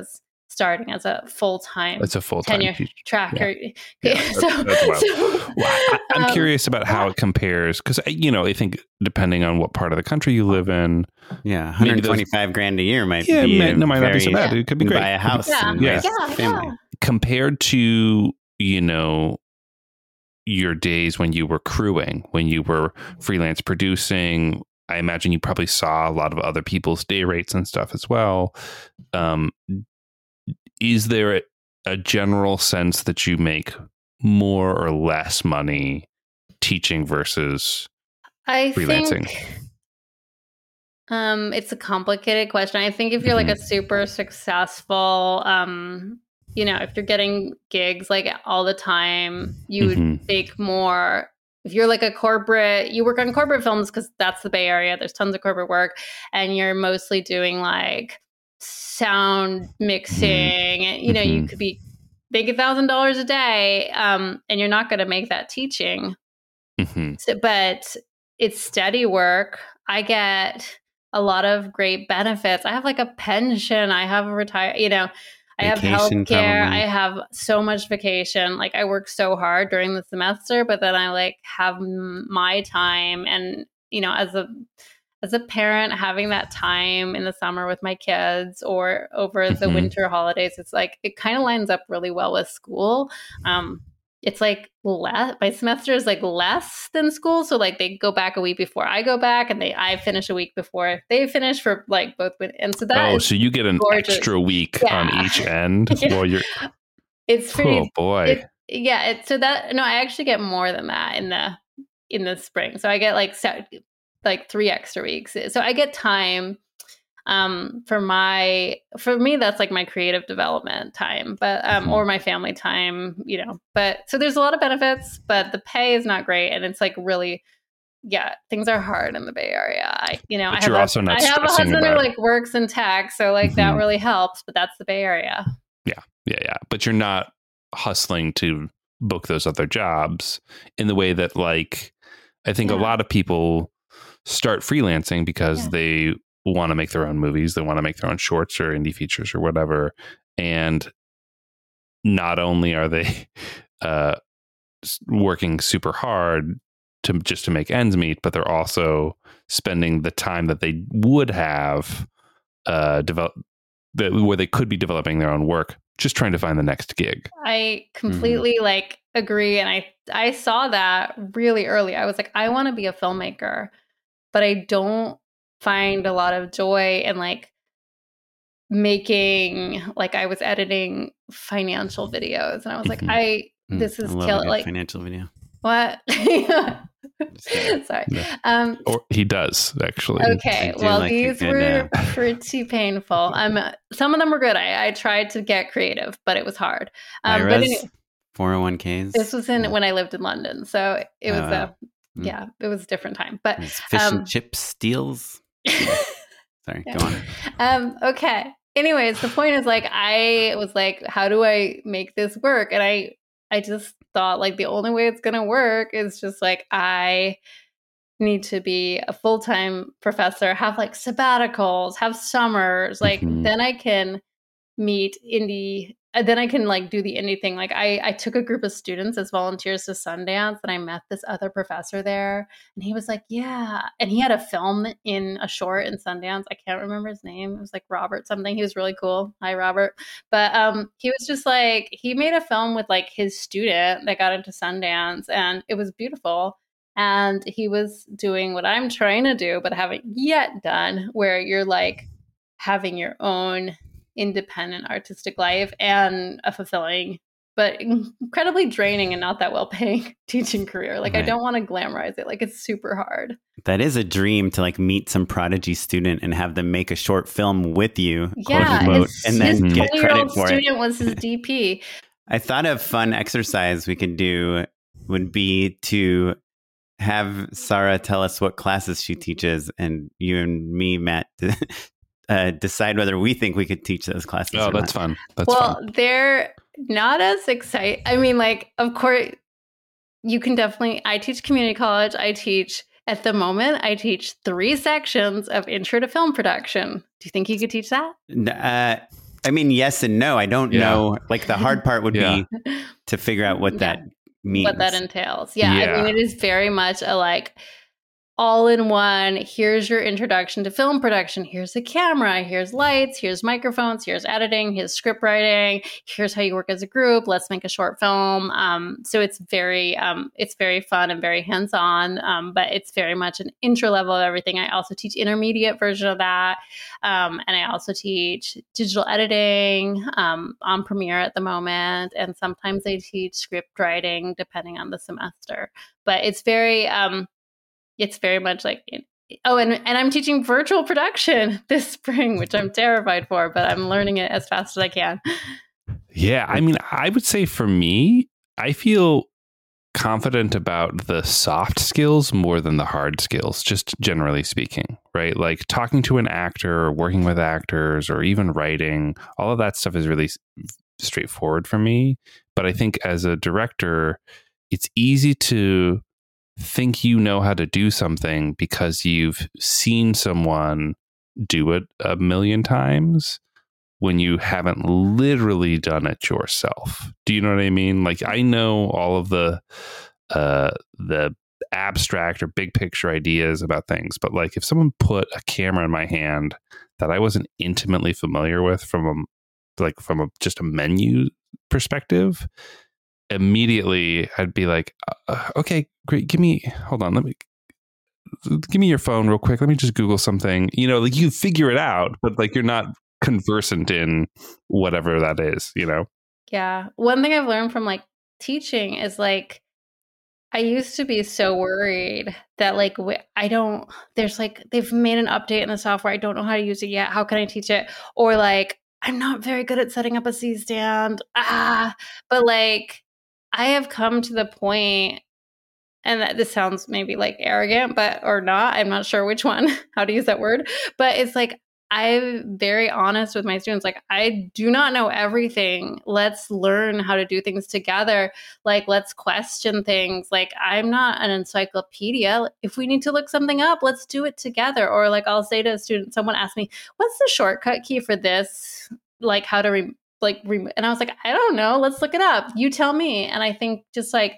starting as a full-time tenure tracker. That's wild. Well, I'm curious about how it compares, because I think depending on what part of the country you live in, 125 grand a year might be might not be so bad. It could be great. Buy a house and raise a family. Compared to your days when you were crewing, when you were freelance producing, I imagine you probably saw a lot of other people's day rates and stuff as well. Is there a general sense that you make more or less money teaching versus freelancing? Think, it's a complicated question. I think if you're like a super successful, if you're getting gigs like all the time, you would make more. If you're like a corporate, you work on corporate films because that's the Bay Area. There's tons of corporate work, and you're mostly doing like sound mixing. And, you could be make $1,000 a day, and you're not going to make that teaching. So, but it's steady work. I get a lot of great benefits. I have like a pension. I have a I have healthcare. I have so much vacation. Like I work so hard during the semester, but then I like have my time. And, as a parent, having that time in the summer with my kids or over the winter holidays, it's like, it kind of lines up really well with school. It's like my semester is like less than school. So like they go back a week before I go back, and I finish a week before they finish for like both. And so that so you get an extra week on each end while you're. It's pretty. Oh boy. I actually get more than that in the spring. So I get like 3 extra weeks. So I get time. For me, that's like my creative development time, but, or my family time, but so there's a lot of benefits, but the pay is not great. And it's like really, things are hard in the Bay Area. I have a husband who like works in tech. So like that really helps, but that's the Bay Area. Yeah. But you're not hustling to book those other jobs in the way that like, I think a lot of people start freelancing because they want to make their own movies. They want to make their own shorts or indie features or whatever. And not only are they working super hard to make ends meet, but they're also spending the time that they would have where they could be developing their own work, just trying to find the next gig. I completely agree. And I saw that really early. I was like, I want to be a filmmaker, but I don't find a lot of joy in like making, like I was editing financial videos, and I was like, this is killing like financial video. What? Sorry. Yeah. Or he does actually. Okay. Well, these were pretty painful. Some of them were good. I tried to get creative, but it was hard. But anyway, 401ks. This was when I lived in London, so it was it was a different time. But fish and chip steals. Sorry, go on. Okay. Anyways, the point is like, I was like, how do I make this work? And I just thought like the only way it's going to work is just like, I need to be a full-time professor, have like sabbaticals, have summers, like then I can meet then I can like do the indie thing. Like I took a group of students as volunteers to Sundance, and I met this other professor there, and he was like, yeah. And he had a film in a short in Sundance. I can't remember his name. It was like Robert something. He was really cool. Hi, Robert. But he was just like, he made a film with like his student that got into Sundance, and it was beautiful. And he was doing what I'm trying to do, but haven't yet done, where you're like having your own independent artistic life and a fulfilling but incredibly draining and not that well paying teaching career. Like I don't want to glamorize it. Like it's super hard. That is a dream, to like meet some prodigy student and have them make a short film with you, quote unquote, and then get credit for it. His student was his DP. I thought a fun exercise we could do would be to have Sarah tell us what classes she teaches, and you and me, Matt, decide whether we think we could teach those classes. Oh, that's fun. That's fun. They're not as exciting. I mean, like, of course, you can definitely. I teach community college. At the moment, I teach 3 sections of Intro to Film Production. Do you think you could teach that? I mean, yes and no. I don't know. Like the hard part would be to figure out what that means. What that entails. Yeah. I mean, it is very much a like all-in-one, here's your introduction to film production. Here's the camera, here's lights, here's microphones, here's editing, here's script writing, here's how you work as a group. Let's make a short film. So it's very fun and very hands-on, but it's very much an intro level of everything. I also teach intermediate version of that. And I also teach digital editing on Premiere at the moment. And sometimes I teach script writing depending on the semester. But it's very much like, and I'm teaching virtual production this spring, which I'm terrified for, but I'm learning it as fast as I can. Yeah. I mean, I would say for me, I feel confident about the soft skills more than the hard skills, just generally speaking, right? Like talking to an actor or working with actors or even writing, all of that stuff is really straightforward for me. But I think as a director, it's easy to think you know how to do something because you've seen someone do it a million times when you haven't literally done it yourself. Do you know what I mean? Like I know all of the abstract or big picture ideas about things, but like if someone put a camera in my hand that I wasn't intimately familiar with from just a menu perspective, immediately I'd be like, okay, great. Give me your phone real quick. Let me just Google something, like you figure it out, but like, you're not conversant in whatever that is, Yeah. One thing I've learned from like teaching is like, I used to be so worried that like, there's like, they've made an update in the software. I don't know how to use it yet. How can I teach it? Or like, I'm not very good at setting up a C-stand. But like, I have come to the point, and that this sounds maybe like arrogant, or not. I'm not sure which one, how to use that word. But it's like, I'm very honest with my students. Like, I do not know everything. Let's learn how to do things together. Like, let's question things. Like, I'm not an encyclopedia. If we need to look something up, let's do it together. Or like, I'll say to a student, someone asked me, what's the shortcut key for this? Like, how to and I was like, I don't know. Let's look it up. You tell me. And I think just like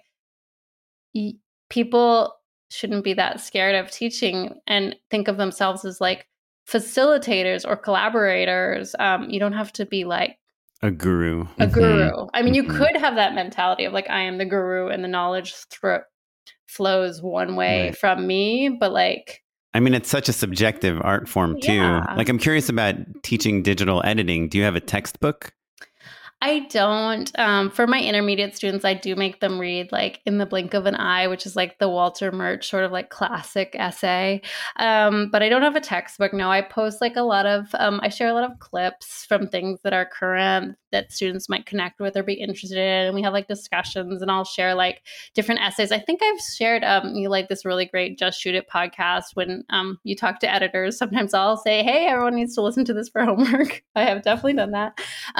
people shouldn't be that scared of teaching and think of themselves as like facilitators or collaborators. You don't have to be like a guru. I mean, you could have that mentality of like, I am the guru and the knowledge flows one way from me. But like, I mean, it's such a subjective art form too. Yeah. Like, I'm curious about teaching digital editing. Do you have a textbook? I don't. For my intermediate students, I do make them read like In the Blink of an Eye, which is like the Walter Murch sort of like classic essay. But I don't have a textbook. No, I post like a lot of, I share a lot of clips from things that are current that students might connect with or be interested in. And we have like discussions, and I'll share like different essays. I think I've shared like this really great Just Shoot It podcast when you talk to editors. Sometimes I'll say, hey, everyone needs to listen to this for homework. I have definitely done that.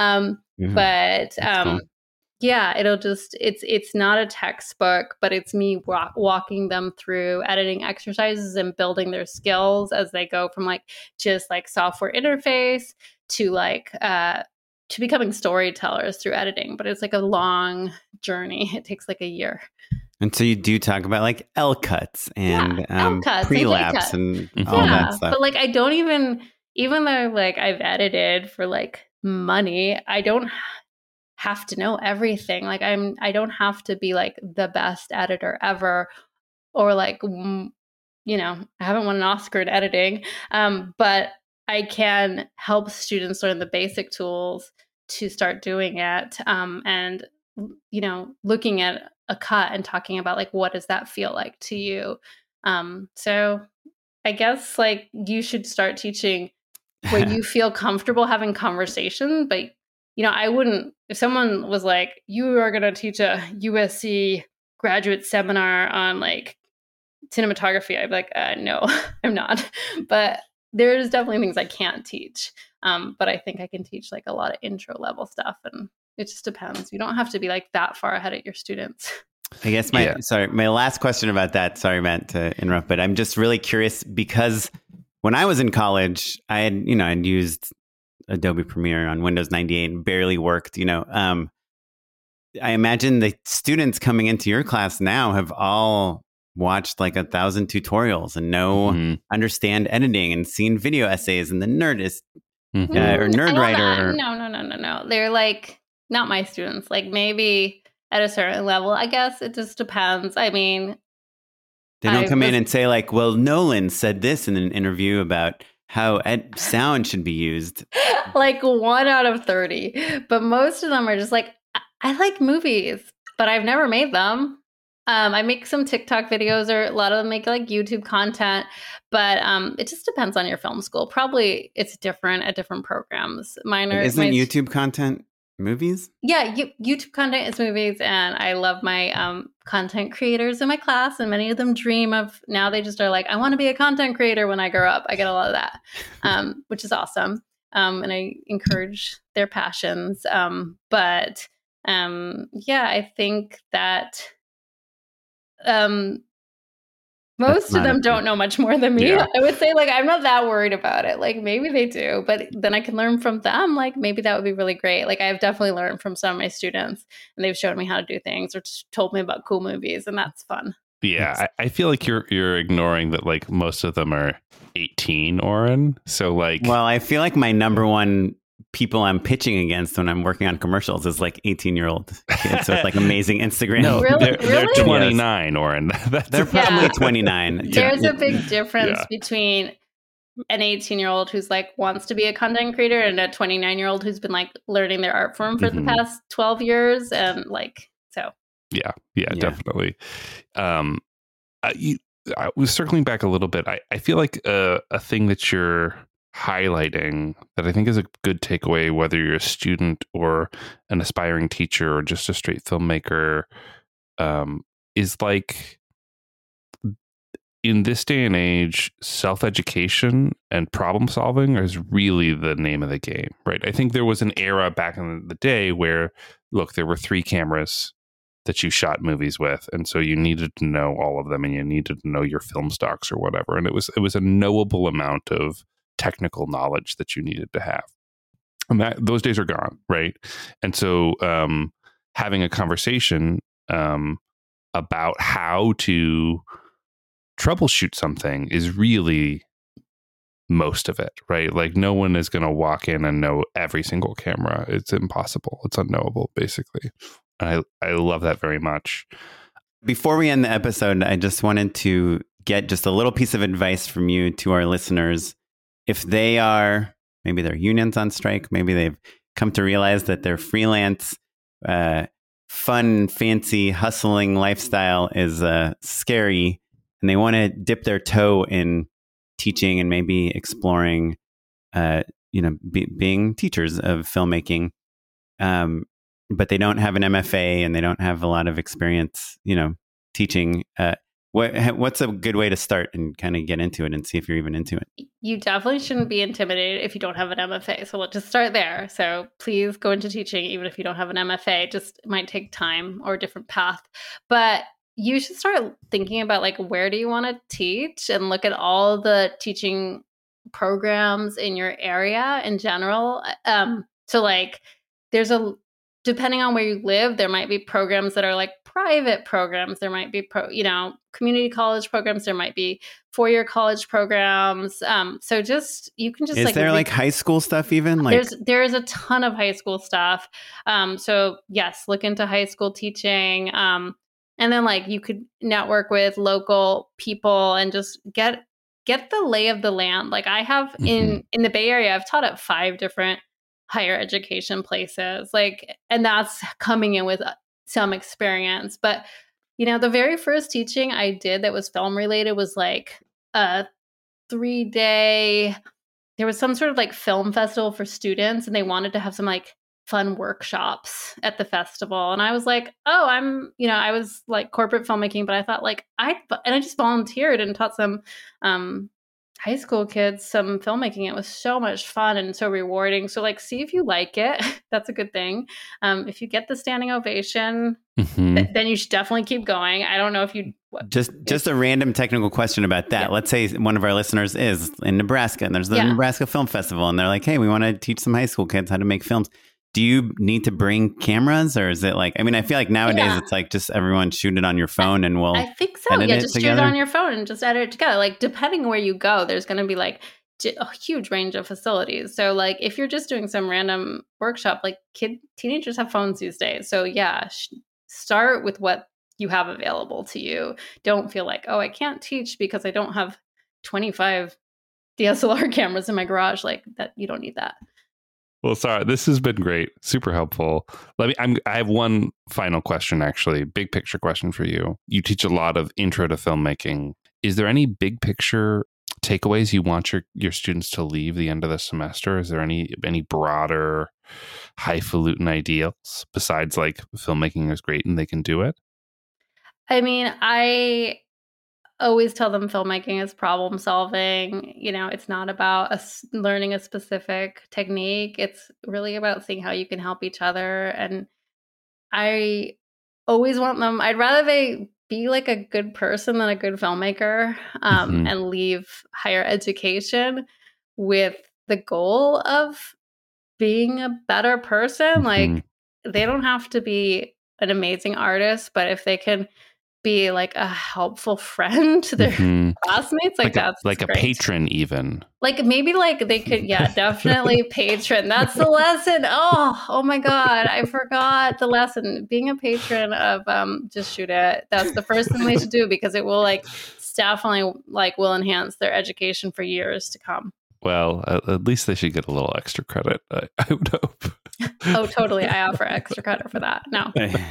But cool. yeah, it's not a textbook, but it's me walking them through editing exercises and building their skills as they go from like just like software interface to like to becoming storytellers through editing. But it's like a long journey. It takes like a year. And so you do talk about like L cuts and pre-lapse and all that stuff. But like I don't even though like I've edited for like money, I don't have to know everything. Like I don't have to be like the best editor ever, or like I haven't won an Oscar in editing, but I can help students learn the basic tools to start doing it, and looking at a cut and talking about like, what does that feel like to you? So I guess like you should start teaching where you feel comfortable having conversation. But, I wouldn't, if someone was like, you are going to teach a USC graduate seminar on like cinematography, I'd be like, no, I'm not. But there's definitely things I can't teach. But I think I can teach like a lot of intro level stuff. And it just depends. You don't have to be like that far ahead of your students. I guess my last question about that, sorry, Matt, to interrupt, but I'm just really curious because when I was in college, I'd used Adobe Premiere on Windows 98 and barely worked, I imagine the students coming into your class now have all watched like 1,000 tutorials and understand editing and seen video essays and the Nerdist or Nerdwriter. No. They're like not my students. Like maybe at a certain level, I guess it just depends. I mean, they don't come in and say like, well, Nolan said this in an interview about how sound should be used. Like 1 out of 30. But most of them are just like, I like movies, but I've never made them. I make some TikTok videos, or a lot of them make like YouTube content, but it just depends on your film school. Probably it's different at different programs. Isn't YouTube content movies? Yeah, YouTube content is movies, and I love my content creators in my class, and many of them dream of, now they just are like, I want to be a content creator when I grow up. I get a lot of that, which is awesome. And I encourage their passions. But I think that most of them don't know much more than me. Yeah. I would say like, I'm not that worried about it. Like maybe they do, but then I can learn from them. Like maybe that would be really great. Like I've definitely learned from some of my students, and they've shown me how to do things or told me about cool movies, and that's fun. Yeah, I feel like you're ignoring that. Like most of them are 18, Oren. So like, well, I feel like my number one people I'm pitching against when I'm working on commercials is like 18-year-old kids with like amazing Instagram. No, they're 29, Oren. They're probably 29. There's a big difference between an 18-year-old who's like wants to be a content creator and a 29-year-old who's been like learning their art form for the past 12 years, and like so. Yeah, definitely. I was circling back a little bit. I feel like a thing that you're highlighting that I think is a good takeaway, whether you're a student or an aspiring teacher or just a straight filmmaker, is like, in this day and age, self-education and problem solving is really the name of the game, right? I think there was an era back in the day where, look, there were 3 cameras that you shot movies with, and so you needed to know all of them, and you needed to know your film stocks or whatever, and it was a knowable amount of technical knowledge that you needed to have, and that those days are gone, right? And so having a conversation about how to troubleshoot something is really most of it, right? Like no one is going to walk in and know every single camera. It's impossible. It's unknowable, basically. I love that very much. Before we end the episode, I just wanted to get just a little piece of advice from you to our listeners. If they are, maybe their union's on strike, maybe they've come to realize that their freelance, fun, fancy, hustling lifestyle is scary, and they want to dip their toe in teaching and maybe exploring, being teachers of filmmaking. But they don't have an MFA and they don't have a lot of experience, teaching. What's a good way to start and kind of get into it and see if you're even into it? You definitely shouldn't be intimidated if you don't have an MFA. So let's just start there. So please go into teaching, even if you don't have an MFA. Just it might take time or a different path. But you should start thinking about like, where do you want to teach, and look at all the teaching programs in your area in general. So like depending on where you live, there might be programs that are like private programs. There might be community college programs. There might be 4-year college programs. So you can just is there like high school stuff even? Like there's a ton of high school stuff. So yes, look into high school teaching. And then like you could network with local people and just get the lay of the land. Like I have in the Bay Area, I've taught at 5 different higher education places, and that's coming in with some experience. But the very first teaching I did that was film related was like a 3-day, there was some sort of like film festival for students, and they wanted to have some like fun workshops at the festival. And I was like, oh, I was like corporate filmmaking, but I thought like I just volunteered and taught some high school kids some filmmaking. It was so much fun and so rewarding. So like, see if you like it. That's a good thing. If you get the standing ovation, then you should definitely keep going. I don't know if you Just a random technical question about that. Let's say one of our listeners is in Nebraska and there's the Nebraska Film Festival and they're like, hey, we want to teach some high school kids how to make films. Do you need to bring cameras or is it like, I mean, I feel like nowadays it's like just everyone shoot it on your phone and we'll I think so. Yeah, just shoot it on your phone and just edit it together. Like depending where you go, there's going to be like a huge range of facilities. So like if you're just doing some random workshop, like teenagers have phones these days. So yeah, start with what you have available to you. Don't feel like, oh, I can't teach because I don't have 25 DSLR cameras in my garage. Like that, you don't need that. Well, Sarah, this has been great. Super helpful. I have one final question, actually. Big picture question for you. You teach a lot of intro to filmmaking. Is there any big picture takeaways you want your students to leave the end of the semester? Is there any broader highfalutin ideals besides like filmmaking is great and they can do it? I mean, I always tell them filmmaking is problem solving. You know, it's not about learning a specific technique. It's really about seeing how you can help each other. And I always want them, I'd rather they be like a good person than a good filmmaker and leave higher education with the goal of being a better person. Like they don't have to be an amazing artist, but if they can be like a helpful friend to their classmates, like that's like great. A patron even. Like maybe like they could, definitely patron. That's the lesson. Oh my God. I forgot the lesson. Being a patron of Just Shoot It. That's the first thing they should do because it will like definitely like will enhance their education for years to come. Well, at least they should get a little extra credit. I would hope. Oh, totally. I offer extra credit for that. No.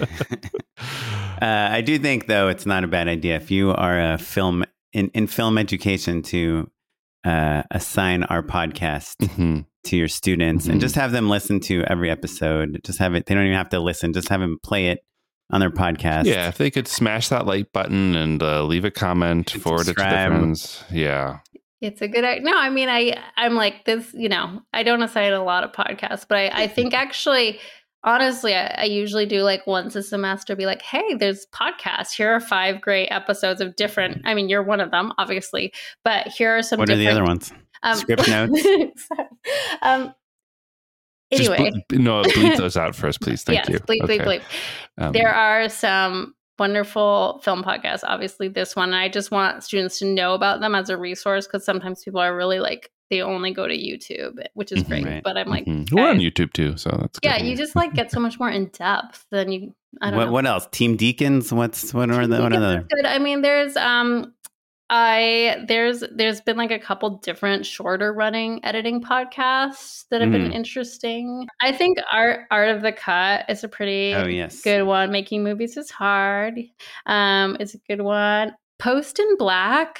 I do think, though, it's not a bad idea if you are a film in film education to assign our podcast to your students and just have them listen to every episode. Just have it. They don't even have to listen. Just have them play it on their podcast. Yeah, if they could smash that like button and leave a comment, forward it to their friends. Yeah. It's a good idea. No, I mean, I'm like this, you know, I don't assign a lot of podcasts, but I think actually, honestly, I usually do like once a semester be like, hey, there's podcasts. Here are 5 great episodes of different, I mean, you're one of them, obviously, but here are some What are the other ones? Script notes? Anyway. Bleep those out first, please. Thank you. Bleep. There are some wonderful film podcasts, obviously this one. And I just want students to know about them as a resource because sometimes people are really like, they only go to YouTube, which is great. Right. But I'm like, we're on YouTube too, so that's good. Yeah, you just like get so much more in depth than you. I don't know. What else? Team Deacons? What are the other? Good. I mean, there's there's been like a couple different shorter running editing podcasts that have been interesting. I think Art of the Cut is a pretty good one. Making Movies is Hard. It's a good one. Post in Black.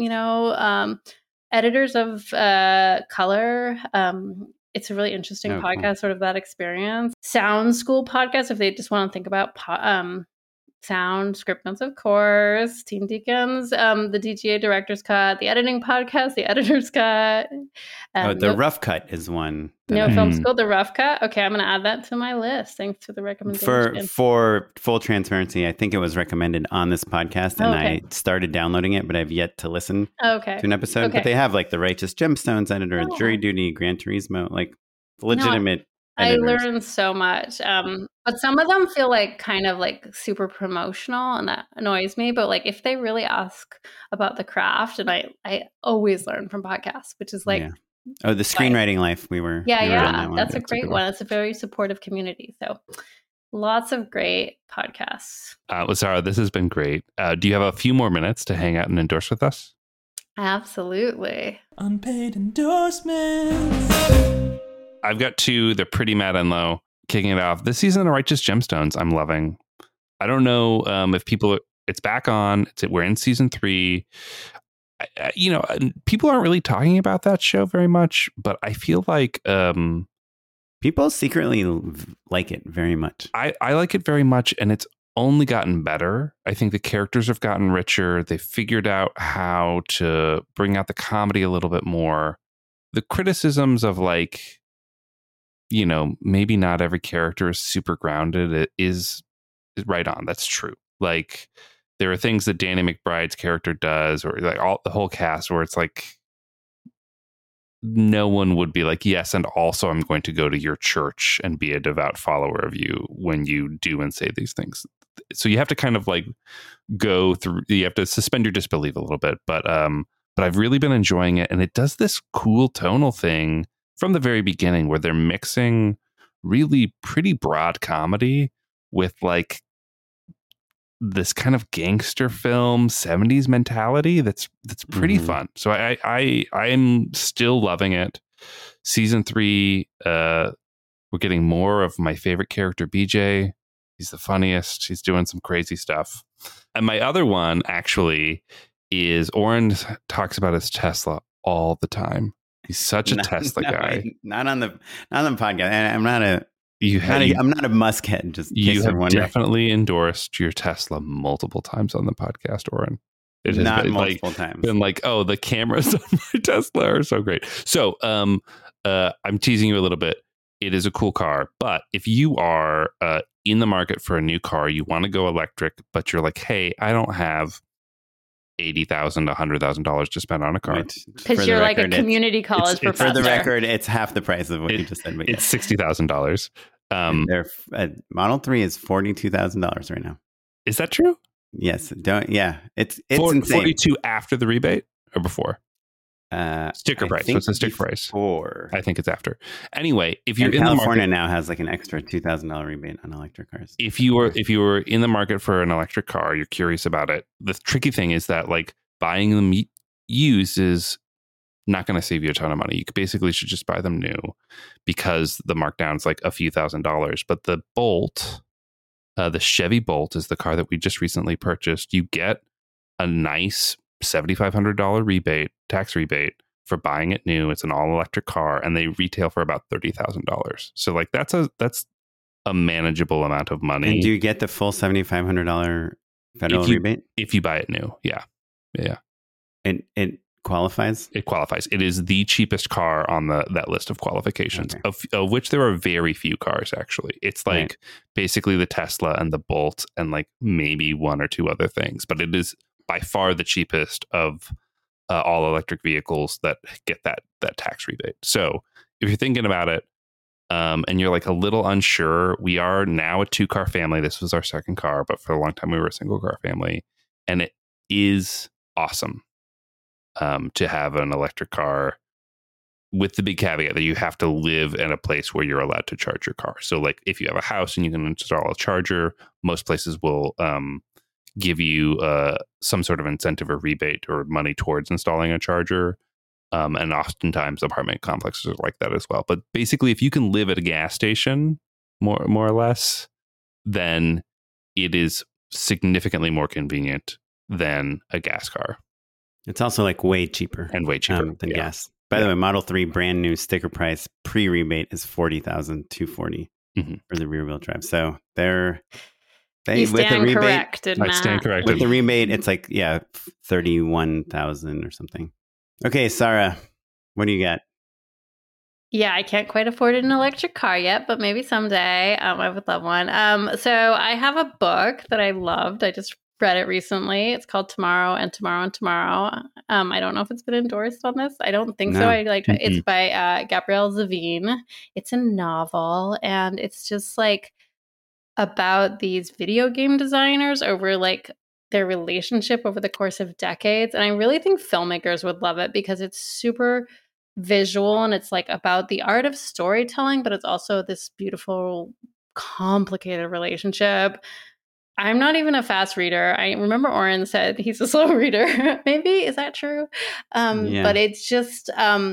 Editors of Color. It's a really interesting podcast, sort of that experience. Sound School podcast, if they just want to think about sound, script notes, of course, Teen Deacons, the DGA Director's Cut, the editing podcast, the Editor's Cut. The Rough Cut is one. Film School, the Rough Cut. Okay, I'm going to add that to my list. Thanks for the recommendation. For full transparency, I think it was recommended on this podcast, and I started downloading it, but I've yet to listen to an episode. Okay. But they have like the Righteous Gemstones editor, Jury Duty, Gran Turismo, like legitimate. I learned so much. But some of them feel like kind of like super promotional and that annoys me. But like if they really ask about the craft, and I always learn from podcasts, which is like the Screenwriting Life we were on that one. That's a great one. It's a very supportive community. So lots of great podcasts. Sarah, this has been great. Do you have a few more minutes to hang out and endorse with us? Absolutely. Unpaid endorsements. I've got 2. They're pretty mad and low. Kicking it off. This season of Righteous Gemstones, I'm loving. I don't know if people... It's back on. We're in season 3. People aren't really talking about that show very much, but I feel like... people secretly like it very much. I like it very much, and it's only gotten better. I think the characters have gotten richer. They figured out how to bring out the comedy a little bit more. The criticisms of like... maybe not every character is super grounded. It is right on. That's true. Like there are things that Danny McBride's character does, or like the whole cast, where it's like no one would be like, yes, and also I'm going to go to your church and be a devout follower of you when you do and say these things. So you have to kind of like go through, you have to suspend your disbelief a little bit, but I've really been enjoying it. And it does this cool tonal thing from the very beginning where they're mixing really pretty broad comedy with like this kind of gangster film 70s mentality that's pretty fun. So I'm still loving it. Season 3, we're getting more of my favorite character, BJ. He's the funniest. He's doing some crazy stuff. And my other one actually is Oren talks about his Tesla all the time. He's such a Tesla guy. Not on the podcast. And I'm not a muskhead. Just you have definitely endorsed your Tesla multiple times on the podcast, Oren. It has not been multiple times. Been like, oh, the cameras on my Tesla are so great. So, I'm teasing you a little bit. It is a cool car, but if you are in the market for a new car, you want to go electric, but you're like, hey, I don't have $80,000, $100,000 to spend on a car. Because you're like a community college professor. For the record, it's half the price of what you just said. It's $60,000. Model 3 is $42,000 right now. Is that true? Yes. It's insane. 42 after the rebate or before? Sticker price. What's the sticker price? I think it's after. Anyway, if you're in California the market, now has like an extra $2,000 rebate on electric cars. If you were in the market for an electric car, you're curious about it. The tricky thing is that like buying them used is not going to save you a ton of money. You basically should just buy them new because the markdown is like a few $1,000s. But the Bolt, the Chevy Bolt, is the car that we just recently purchased. You get a nice $7,500 tax rebate for buying it new. It's an all electric car, and they retail for about $30,000. So like that's a manageable amount of money. And do you get the full $7,500 federal rebate if you buy it new? Yeah. It qualifies. It qualifies. It is the cheapest car on that list of qualifications, of which there are very few cars. Actually, it's like basically the Tesla and the Bolt, and like maybe one or two other things, but it is by far the cheapest of all electric vehicles that get that tax rebate. So if you're thinking about it and you're like a little unsure, we are now a 2-car family. This was our second car, but for a long time we were a single car family, and it is awesome to have an electric car, with the big caveat that you have to live in a place where you're allowed to charge your car. So like if you have a house and you can install a charger, most places will give you some sort of incentive or rebate or money towards installing a charger. And oftentimes apartment complexes are like that as well. But basically, if you can live at a gas station, more or less, then it is significantly more convenient than a gas car. It's also like way cheaper. And way cheaper than gas. By the way, Model 3 brand new sticker price pre-rebate is $40,240 for the rear wheel drive. So you stand corrected, Matt. I stand corrected. With the rebate, it's like, 31,000 or something. Okay, Sarah, what do you got? Yeah, I can't quite afford an electric car yet, but maybe someday I would love one. So I have a book that I loved. I just read it recently. It's called Tomorrow and Tomorrow and Tomorrow. I don't know if it's been endorsed on this. I don't think so. It's by Gabrielle Zavine. It's a novel, and it's just like about these video game designers over like their relationship over the course of decades. And I really think filmmakers would love it because it's super visual, and it's like about the art of storytelling, but it's also this beautiful, complicated relationship. I'm not even a fast reader. I remember Oren said he's a slow reader. Maybe, is that true? But it's just,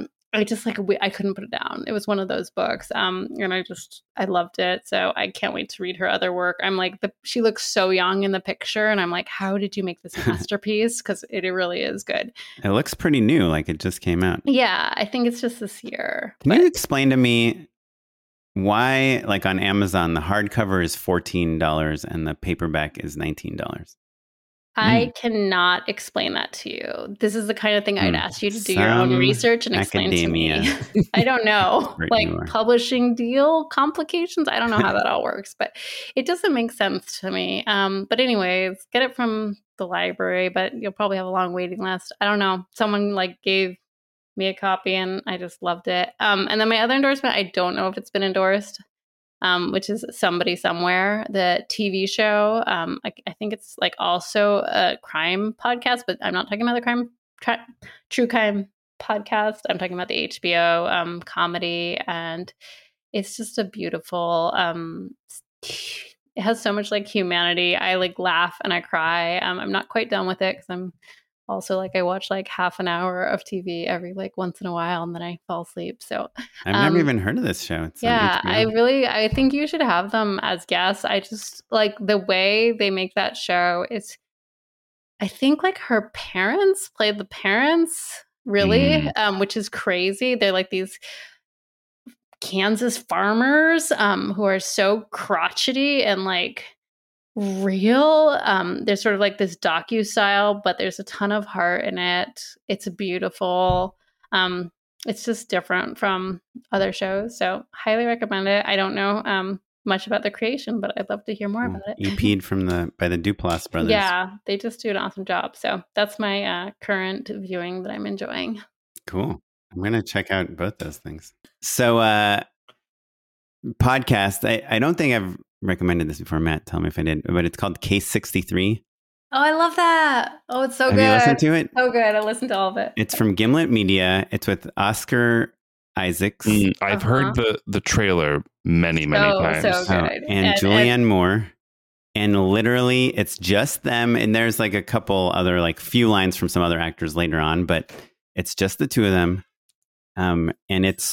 I couldn't put it down. It was one of those books. And I loved it. So I can't wait to read her other work. I'm like, she looks so young in the picture. And I'm like, how did you make this masterpiece? Because it really is good. It looks pretty new. Like it just came out. Yeah, I think it's just this year. Can you explain to me why, like on Amazon, the hardcover is $14 and the paperback is $19? I cannot explain that to you. This is the kind of thing I'd ask you to do your own research and explain to me. I don't know. Like publishing deal complications. I don't know how that all works, but it doesn't make sense to me. But anyways, get it from the library, but you'll probably have a long waiting list. I don't know. Someone like gave me a copy and I just loved it. And then my other endorsement, I don't know if it's been endorsed. Which is Somebody Somewhere, the TV show. I think it's like also a crime podcast, but I'm not talking about the true crime podcast. I'm talking about the HBO comedy, and it's just a beautiful. It has so much like humanity. I like laugh and I cry. I'm not quite done with it because I'm also like I watch like half an hour of TV every like once in a while and then I fall asleep. So I've never even heard of this show. It's I think you should have them as guests. I just like the way they make that show is I think like her parents played the parents really, which is crazy. They're like these Kansas farmers who are so crotchety and like real. There's sort of like this docu-style, but there's a ton of heart in it. It's beautiful. It's just different from other shows, so highly recommend it. I don't know much about the creation, but I'd love to hear more about it. EP'd by the Duplass brothers. Yeah, they just do an awesome job. So that's my current viewing that I'm enjoying. Cool. I'm gonna check out both those things. So podcast, I don't think I've recommended this before. Matt, tell me if I did, but it's called Case 63. Oh, I love that. Oh, it's so good. Have you listened to it? So good. I listened to all of it. It's from Gimlet Media. It's with Oscar Isaacs. I've heard the trailer many times. So good. And Julianne Moore. And literally, it's just them. And there's like a couple other, like few lines from some other actors later on, but it's just the two of them. And it's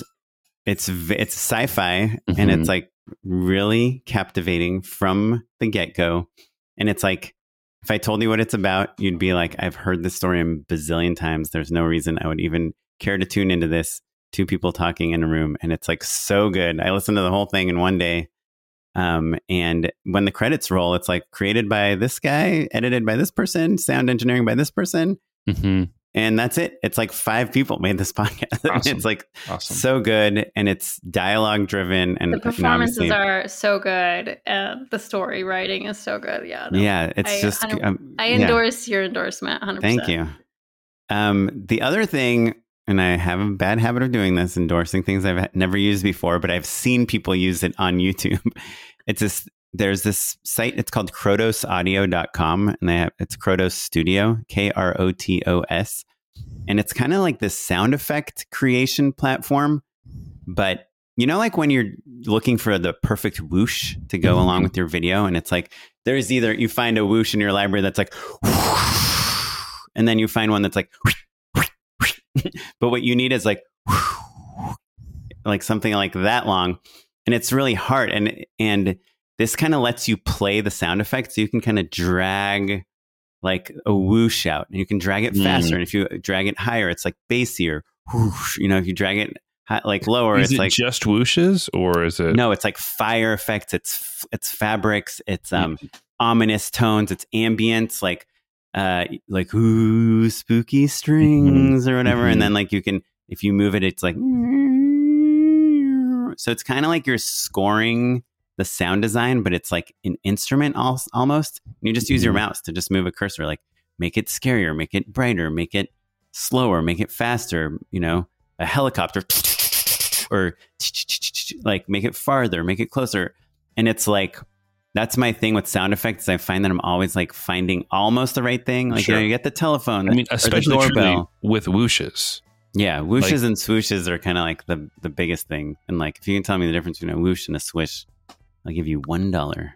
sci-fi, and it's like really captivating from the get-go. And it's like, if I told you what it's about, you'd be like, I've heard this story a bazillion times. There's no reason I would even care to tune into this. Two people talking in a room. And it's like so good. I listened to the whole thing in one day. And when the credits roll, it's like created by this guy, edited by this person, sound engineering by this person. And that's it. It's like 5 people made this podcast. Awesome. It's like so good, and it's dialogue driven, and the performances are so good. The story writing is so good. Yeah, it's I endorse your endorsement 100%. Thank you. The other thing, and I have a bad habit of doing this, endorsing things I've never used before, but I've seen people use it on YouTube. There's this site, it's called krotosaudio.com, and it's Krotos Studio, KROTOS. And it's kind of like this sound effect creation platform. But you know, like when you're looking for the perfect whoosh to go along with your video, and it's like, there's either you find a whoosh in your library that's like, and then you find one that's like, but what you need is like something like that long. And it's really hard. And this kind of lets you play the sound effect, so you can kind of drag like a whoosh out, and you can drag it faster. And if you drag it higher, it's like bassier. Whoosh. You know, if you drag it like lower, it's like just whooshes, or is it? No, it's like fire effects. It's fabrics. It's ominous tones. It's ambience, like ooh, spooky strings or whatever. And then like you can, if you move it, it's like. So it's kind of like you're scoring the sound design, but it's like an instrument almost. And you just use your mouse to just move a cursor, like make it scarier, make it brighter, make it slower, make it faster, you know, a helicopter, or like make it farther, make it closer. And it's like, that's my thing with sound effects. I find that I'm always like finding almost the right thing. Like, you know, you get the telephone, especially or the doorbell with whooshes. Yeah, whooshes and swooshes are kind of like the biggest thing. And like, if you can tell me the difference between a whoosh and a swish, I'll give you $1.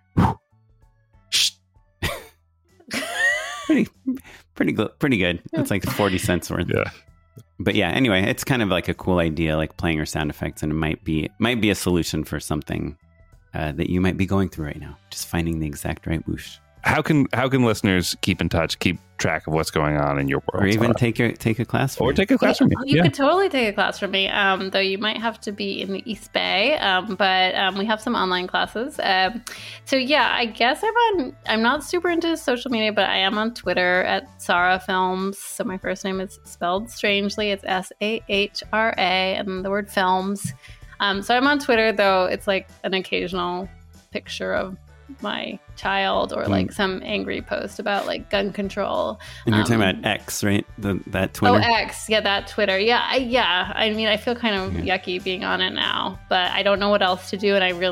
pretty good. It's like 40 cents worth. Yeah. But yeah, anyway, it's kind of like a cool idea, like playing your sound effects, and it might be a solution for something that you might be going through right now. Just finding the exact right whoosh. How can listeners keep in touch, keep track of what's going on in your world? Or even take a class from or you. take a class from me. You could totally take a class from me, though you might have to be in the East Bay. But we have some online classes. So yeah, I guess I'm not super into social media, but I am on Twitter at Sarah Films. So my first name is spelled strangely. It's SAHRA and then the word films. So I'm on Twitter, though it's like an occasional picture of my child or like some angry post about like gun control. And you're talking about X, right? That Twitter? Oh, X. Yeah, that Twitter. Yeah. I mean, I feel kind of yucky being on it now, but I don't know what else to do. And I'm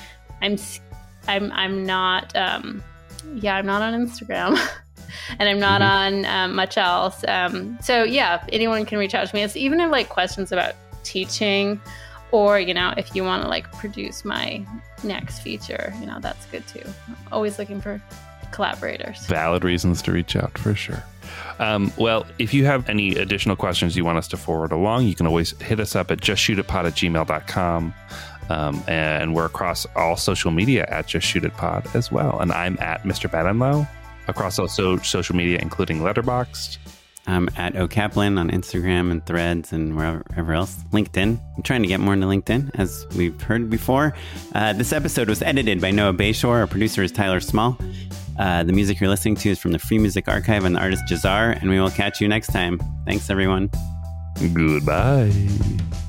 not, I'm not on Instagram and I'm not on much else. So yeah, anyone can reach out to me. It's even if like questions about teaching or, if you want to like produce my next feature, that's good too. I'm always looking for collaborators. Valid reasons to reach out for sure. Well, if you have any additional questions you want us to forward along, you can always hit us up at justshootitpod@gmail.com. And we're across all social media at Just Shoot It Pod as well. And I'm at Mr. Badinlow across also social media, including Letterboxd. I'm at O'Kaplan on Instagram and Threads and wherever else. LinkedIn. I'm trying to get more into LinkedIn, as we've heard before. This episode was edited by Noah Bayshore. Our producer is Tyler Small. The music you're listening to is from the Free Music Archive and the artist Jazar, and we will catch you next time. Thanks, everyone. Goodbye.